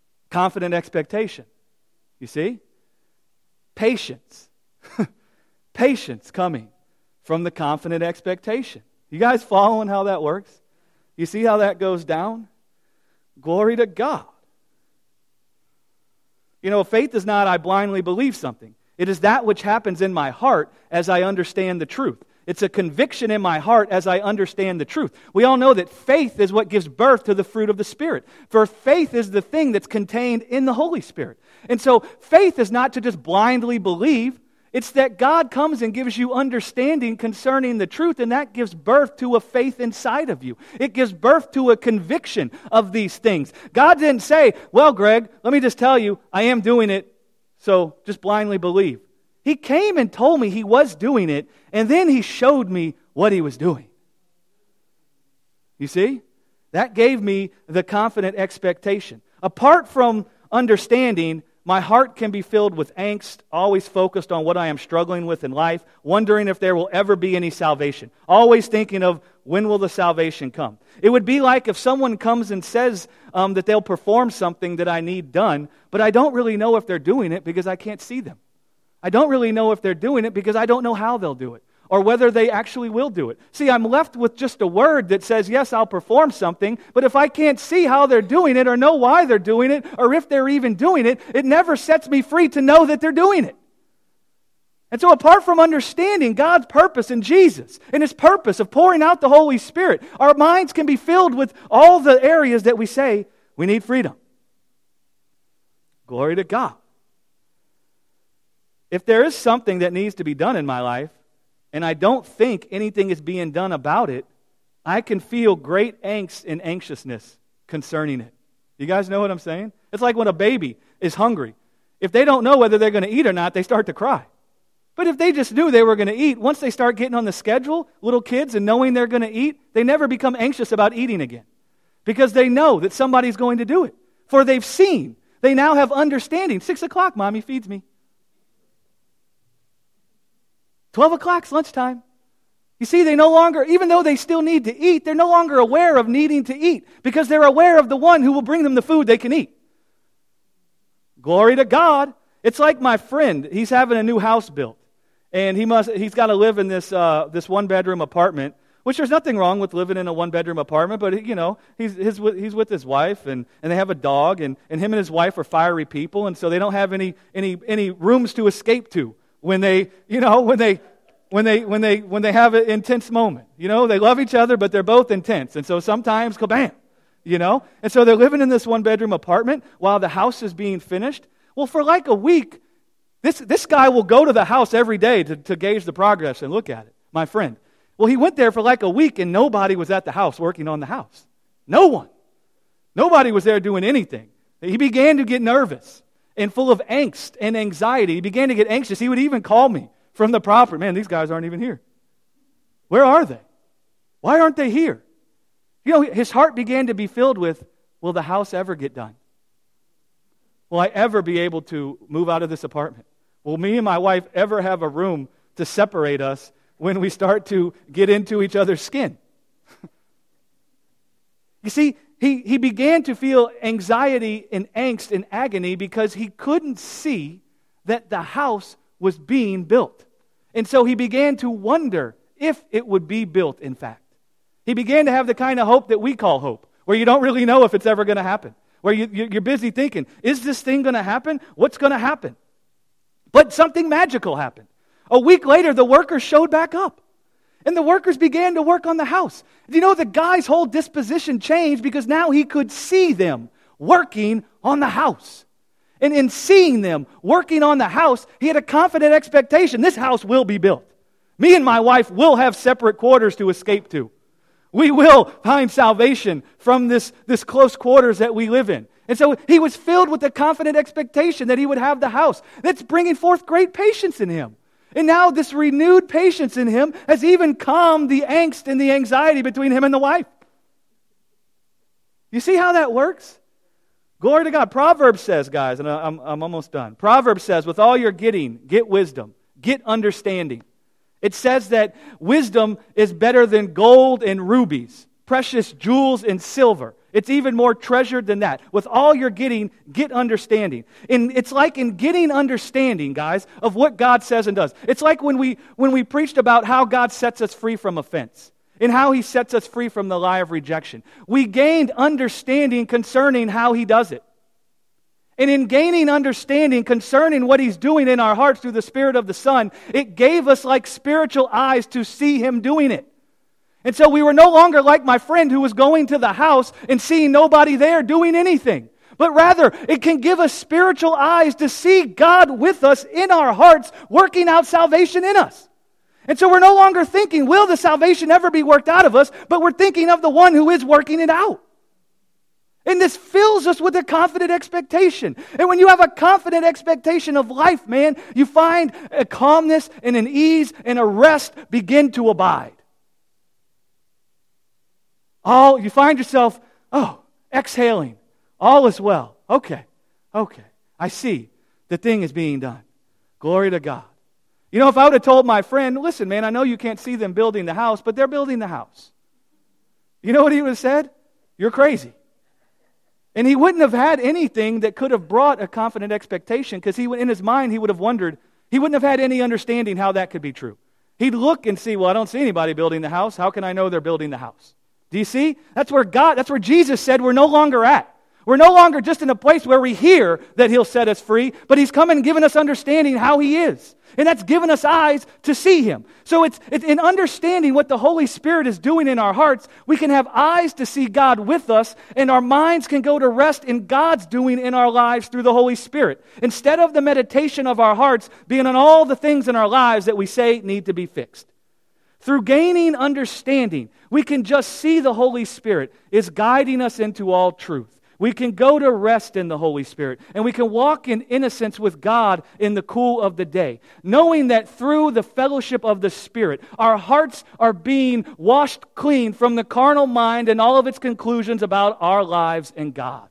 Confident expectation. You see? Patience. Patience coming from the confident expectation. You guys following how that works? You see how that goes down? Glory to God. You know, faith is not I blindly believe something. It is that which happens in my heart as I understand the truth. It's a conviction in my heart as I understand the truth. We all know that faith is what gives birth to the fruit of the Spirit. For faith is the thing that's contained in the Holy Spirit. And so faith is not to just blindly believe. It's that God comes and gives you understanding concerning the truth, and that gives birth to a faith inside of you. It gives birth to a conviction of these things. God didn't say, well, Greg, let me just tell you, I am doing it, so just blindly believe. He came and told me He was doing it, and then He showed me what He was doing. You see? That gave me the confident expectation. Apart from understanding, my heart can be filled with angst, always focused on what I am struggling with in life, wondering if there will ever be any salvation. Always thinking of, when will the salvation come? It would be like if someone comes and says um, that they'll perform something that I need done, but I don't really know if they're doing it because I can't see them. I don't really know if they're doing it because I don't know how they'll do it, or whether they actually will do it. See, I'm left with just a word that says, yes, I'll perform something, but if I can't see how they're doing it, or know why they're doing it, or if they're even doing it, it never sets me free to know that they're doing it. And so apart from understanding God's purpose in Jesus, and His purpose of pouring out the Holy Spirit, our minds can be filled with all the areas that we say we need freedom. Glory to God. If there is something that needs to be done in my life, and I don't think anything is being done about it, I can feel great angst and anxiousness concerning it. You guys know what I'm saying? It's like when a baby is hungry. If they don't know whether they're going to eat or not, they start to cry. But if they just knew they were going to eat, once they start getting on the schedule, little kids, and knowing they're going to eat, they never become anxious about eating again. Because they know that somebody's going to do it. For they've seen. They now have understanding. Six o'clock, Mommy feeds me. Twelve o'clock's lunchtime. You see, they no longer, even though they still need to eat, they're no longer aware of needing to eat because they're aware of the one who will bring them the food they can eat. Glory to God. It's like my friend. He's having a new house built. And he must, he's got to live in this uh, this one-bedroom apartment, which there's nothing wrong with living in a one-bedroom apartment, but, you know, he's his, he's with his wife, and, and they have a dog, and, and him and his wife are fiery people, and so they don't have any any any rooms to escape to. When they, you know, when they, when they, when they, when they have an intense moment, you know, they love each other, but they're both intense, and so sometimes, kabam, you know, and so they're living in this one-bedroom apartment while the house is being finished. Well, for like a week, this this guy will go to the house every day to, to gauge the progress and look at it. My friend, well, he went there for like a week, and nobody was at the house working on the house. No one, nobody was there doing anything. He began to get nervous and full of angst and anxiety. He began to get anxious. He would even call me from the property. Man, these guys aren't even here. Where are they? Why aren't they here? You know, his heart began to be filled with, will the house ever get done? Will I ever be able to move out of this apartment? Will me and my wife ever have a room to separate us when we start to get into each other's skin? You see, He, he began to feel anxiety and angst and agony because he couldn't see that the house was being built. And so he began to wonder if it would be built, in fact. He began to have the kind of hope that we call hope, where you don't really know if it's ever going to happen, where you, you're busy thinking, is this thing going to happen? What's going to happen? But something magical happened. A week later, the workers showed back up. And the workers began to work on the house. You know, the guy's whole disposition changed because now he could see them working on the house. And in seeing them working on the house, he had a confident expectation. This house will be built. Me and my wife will have separate quarters to escape to. We will find salvation from this, this close quarters that we live in. And so he was filled with a confident expectation that he would have the house. That's bringing forth great patience in him. And now this renewed patience in him has even calmed the angst and the anxiety between him and the wife. You see how that works? Glory to God. Proverbs says, guys, and I'm, I'm almost done. Proverbs says, with all you're getting, get wisdom, get understanding. It says that wisdom is better than gold and rubies, precious jewels and silver. It's even more treasured than that. With all you're getting, get understanding. And it's like in getting understanding, guys, of what God says and does. It's like when we when we preached about how God sets us free from offense and how He sets us free from the lie of rejection. We gained understanding concerning how He does it. And in gaining understanding concerning what He's doing in our hearts through the Spirit of the Son, it gave us like spiritual eyes to see Him doing it. And so we were no longer like my friend who was going to the house and seeing nobody there doing anything. But rather, it can give us spiritual eyes to see God with us in our hearts, working out salvation in us. And so we're no longer thinking, will the salvation ever be worked out of us? But we're thinking of the one who is working it out. And this fills us with a confident expectation. And when you have a confident expectation of life, man, you find a calmness and an ease and a rest begin to abide. All, you find yourself, oh, exhaling. All is well. Okay, okay. I see. The thing is being done. Glory to God. You know, if I would have told my friend, listen, man, I know you can't see them building the house, but they're building the house. You know what he would have said? You're crazy. And he wouldn't have had anything that could have brought a confident expectation, because he, in his mind, he would have wondered, he wouldn't have had any understanding how that could be true. He'd look and see, well, I don't see anybody building the house. How can I know they're building the house? Do you see? That's where God, that's where Jesus said we're no longer at. We're no longer just in a place where we hear that He'll set us free, but He's come and given us understanding how He is. And that's given us eyes to see Him. So it's, it's in understanding what the Holy Spirit is doing in our hearts, we can have eyes to see God with us, and our minds can go to rest in God's doing in our lives through the Holy Spirit. Instead of the meditation of our hearts being on all the things in our lives that we say need to be fixed. Through gaining understanding, we can just see the Holy Spirit is guiding us into all truth. We can go to rest in the Holy Spirit, and we can walk in innocence with God in the cool of the day, knowing that through the fellowship of the Spirit, our hearts are being washed clean from the carnal mind and all of its conclusions about our lives and God.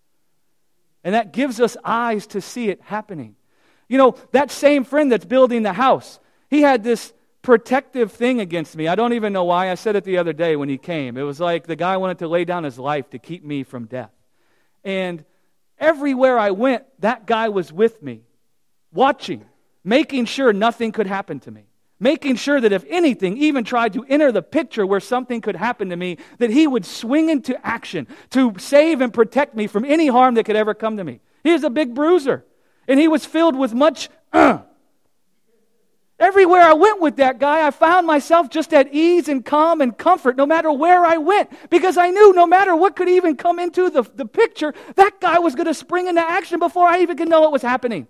And that gives us eyes to see it happening. You know, that same friend that's building the house, he had this protective thing against me. I don't even know why. I said it the other day when he came. It was like the guy wanted to lay down his life to keep me from death. And everywhere I went, that guy was with me, watching, making sure nothing could happen to me, making sure that if anything even tried to enter the picture where something could happen to me, that he would swing into action to save and protect me from any harm that could ever come to me. He is a big bruiser, and he was filled with much uh, Everywhere I went with that guy, I found myself just at ease and calm and comfort no matter where I went. Because I knew no matter what could even come into the, the picture, that guy was going to spring into action before I even could know it was happening.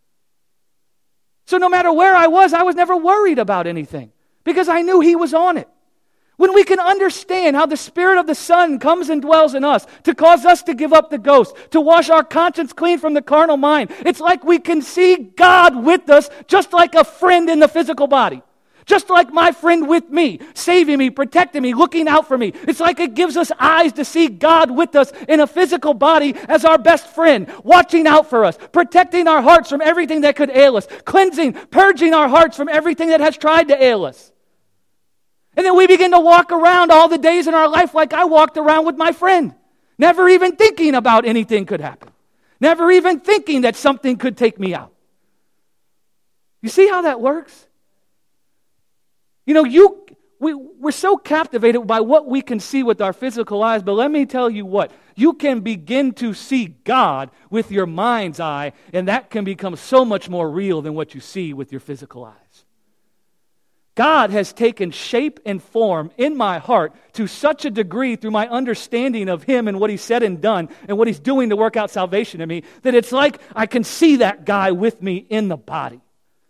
So no matter where I was, I was never worried about anything because I knew he was on it. When we can understand how the Spirit of the Son comes and dwells in us to cause us to give up the ghost, to wash our conscience clean from the carnal mind, it's like we can see God with us just like a friend in the physical body. Just like my friend with me, saving me, protecting me, looking out for me. It's like it gives us eyes to see God with us in a physical body as our best friend, watching out for us, protecting our hearts from everything that could ail us, cleansing, purging our hearts from everything that has tried to ail us. And then we begin to walk around all the days in our life like I walked around with my friend, never even thinking about anything could happen, never even thinking that something could take me out. You see how that works? You know, you we, we're so captivated by what we can see with our physical eyes, but let me tell you what, you can begin to see God with your mind's eye, and that can become so much more real than what you see with your physical eyes. God has taken shape and form in my heart to such a degree through my understanding of Him and what He said and done and what He's doing to work out salvation in me that it's like I can see that guy with me in the body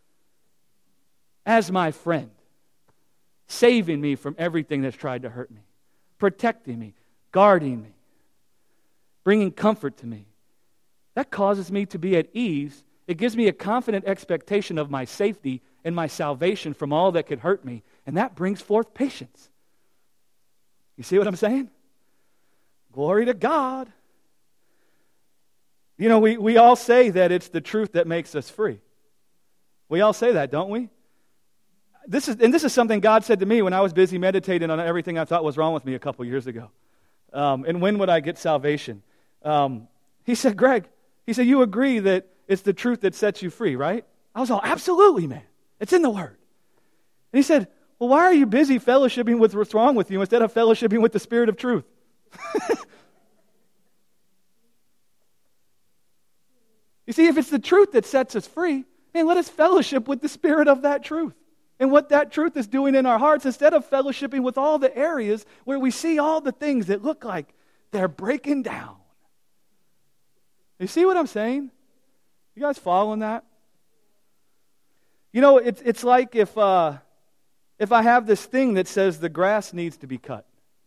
as my friend, saving me from everything that's tried to hurt me, protecting me, guarding me, bringing comfort to me. That causes me to be at ease. It gives me a confident expectation of my safety and my salvation from all that could hurt me. And that brings forth patience. You see what I'm saying? Glory to God. You know, we, we all say that it's the truth that makes us free. We all say that, don't we? This is, and this is something God said to me when I was busy meditating on everything I thought was wrong with me a couple years ago. um, and when would I get salvation? Um, he said, Greg, he said, you agree that it's the truth that sets you free, right? I was all, absolutely, man. It's in the Word. And he said, well, why are you busy fellowshipping with what's wrong with you instead of fellowshipping with the Spirit of truth? You see, if it's the truth that sets us free, man, let us fellowship with the Spirit of that truth and what that truth is doing in our hearts instead of fellowshipping with all the areas where we see all the things that look like they're breaking down. You see what I'm saying? You guys following that? You know, it's it's like if uh, if I have this thing that says the grass needs to be cut.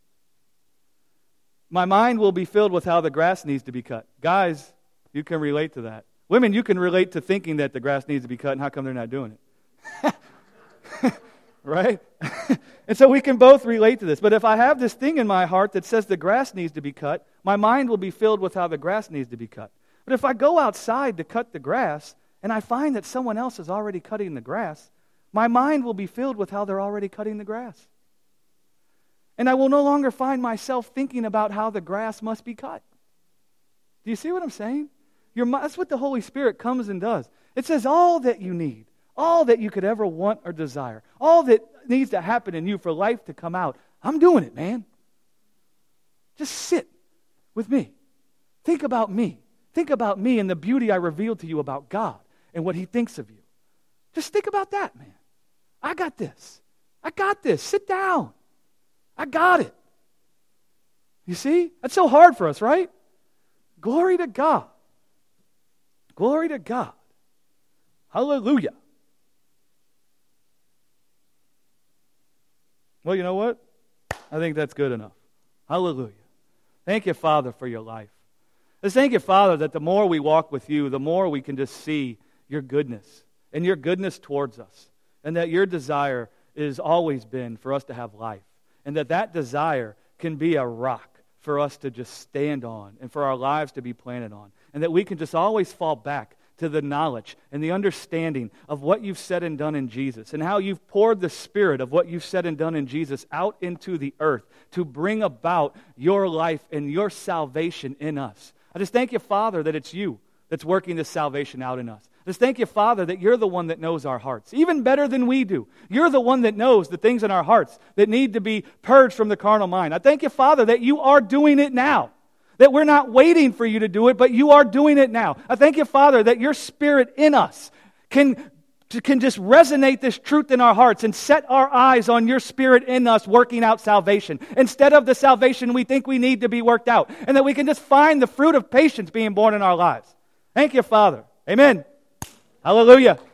My mind will be filled with how the grass needs to be cut. Guys, you can relate to that. Women, you can relate to thinking that the grass needs to be cut and how come they're not doing it. Right? And so we can both relate to this. But if I have this thing in my heart that says the grass needs to be cut, my mind will be filled with how the grass needs to be cut. But if I go outside to cut the grass and I find that someone else is already cutting the grass, my mind will be filled with how they're already cutting the grass. And I will no longer find myself thinking about how the grass must be cut. Do you see what I'm saying? Your, that's what the Holy Spirit comes and does. It says all that you need, all that you could ever want or desire, all that needs to happen in you for life to come out. I'm doing it, man. Just sit with me. Think about me. Think about me and the beauty I revealed to you about God and what He thinks of you. Just think about that, man. I got this. I got this. Sit down. I got it. You see? That's so hard for us, right? Glory to God. Glory to God. Hallelujah. Well, you know what? I think that's good enough. Hallelujah. Thank you, Father, for your life. Let's thank you, Father, that the more we walk with you, the more we can just see your goodness and your goodness towards us, and that your desire has always been for us to have life, and that that desire can be a rock for us to just stand on and for our lives to be planted on, and that we can just always fall back to the knowledge and the understanding of what you've said and done in Jesus, and how you've poured the Spirit of what you've said and done in Jesus out into the earth to bring about your life and your salvation in us. I just thank you, Father, that it's you that's working this salvation out in us. I just thank you, Father, that you're the one that knows our hearts, even better than we do. You're the one that knows the things in our hearts that need to be purged from the carnal mind. I thank you, Father, that you are doing it now, that we're not waiting for you to do it, but you are doing it now. I thank you, Father, that your Spirit in us can can just resonate this truth in our hearts and set our eyes on your Spirit in us working out salvation instead of the salvation we think we need to be worked out, and that we can just find the fruit of patience being born in our lives. Thank you, Father. Amen. Hallelujah.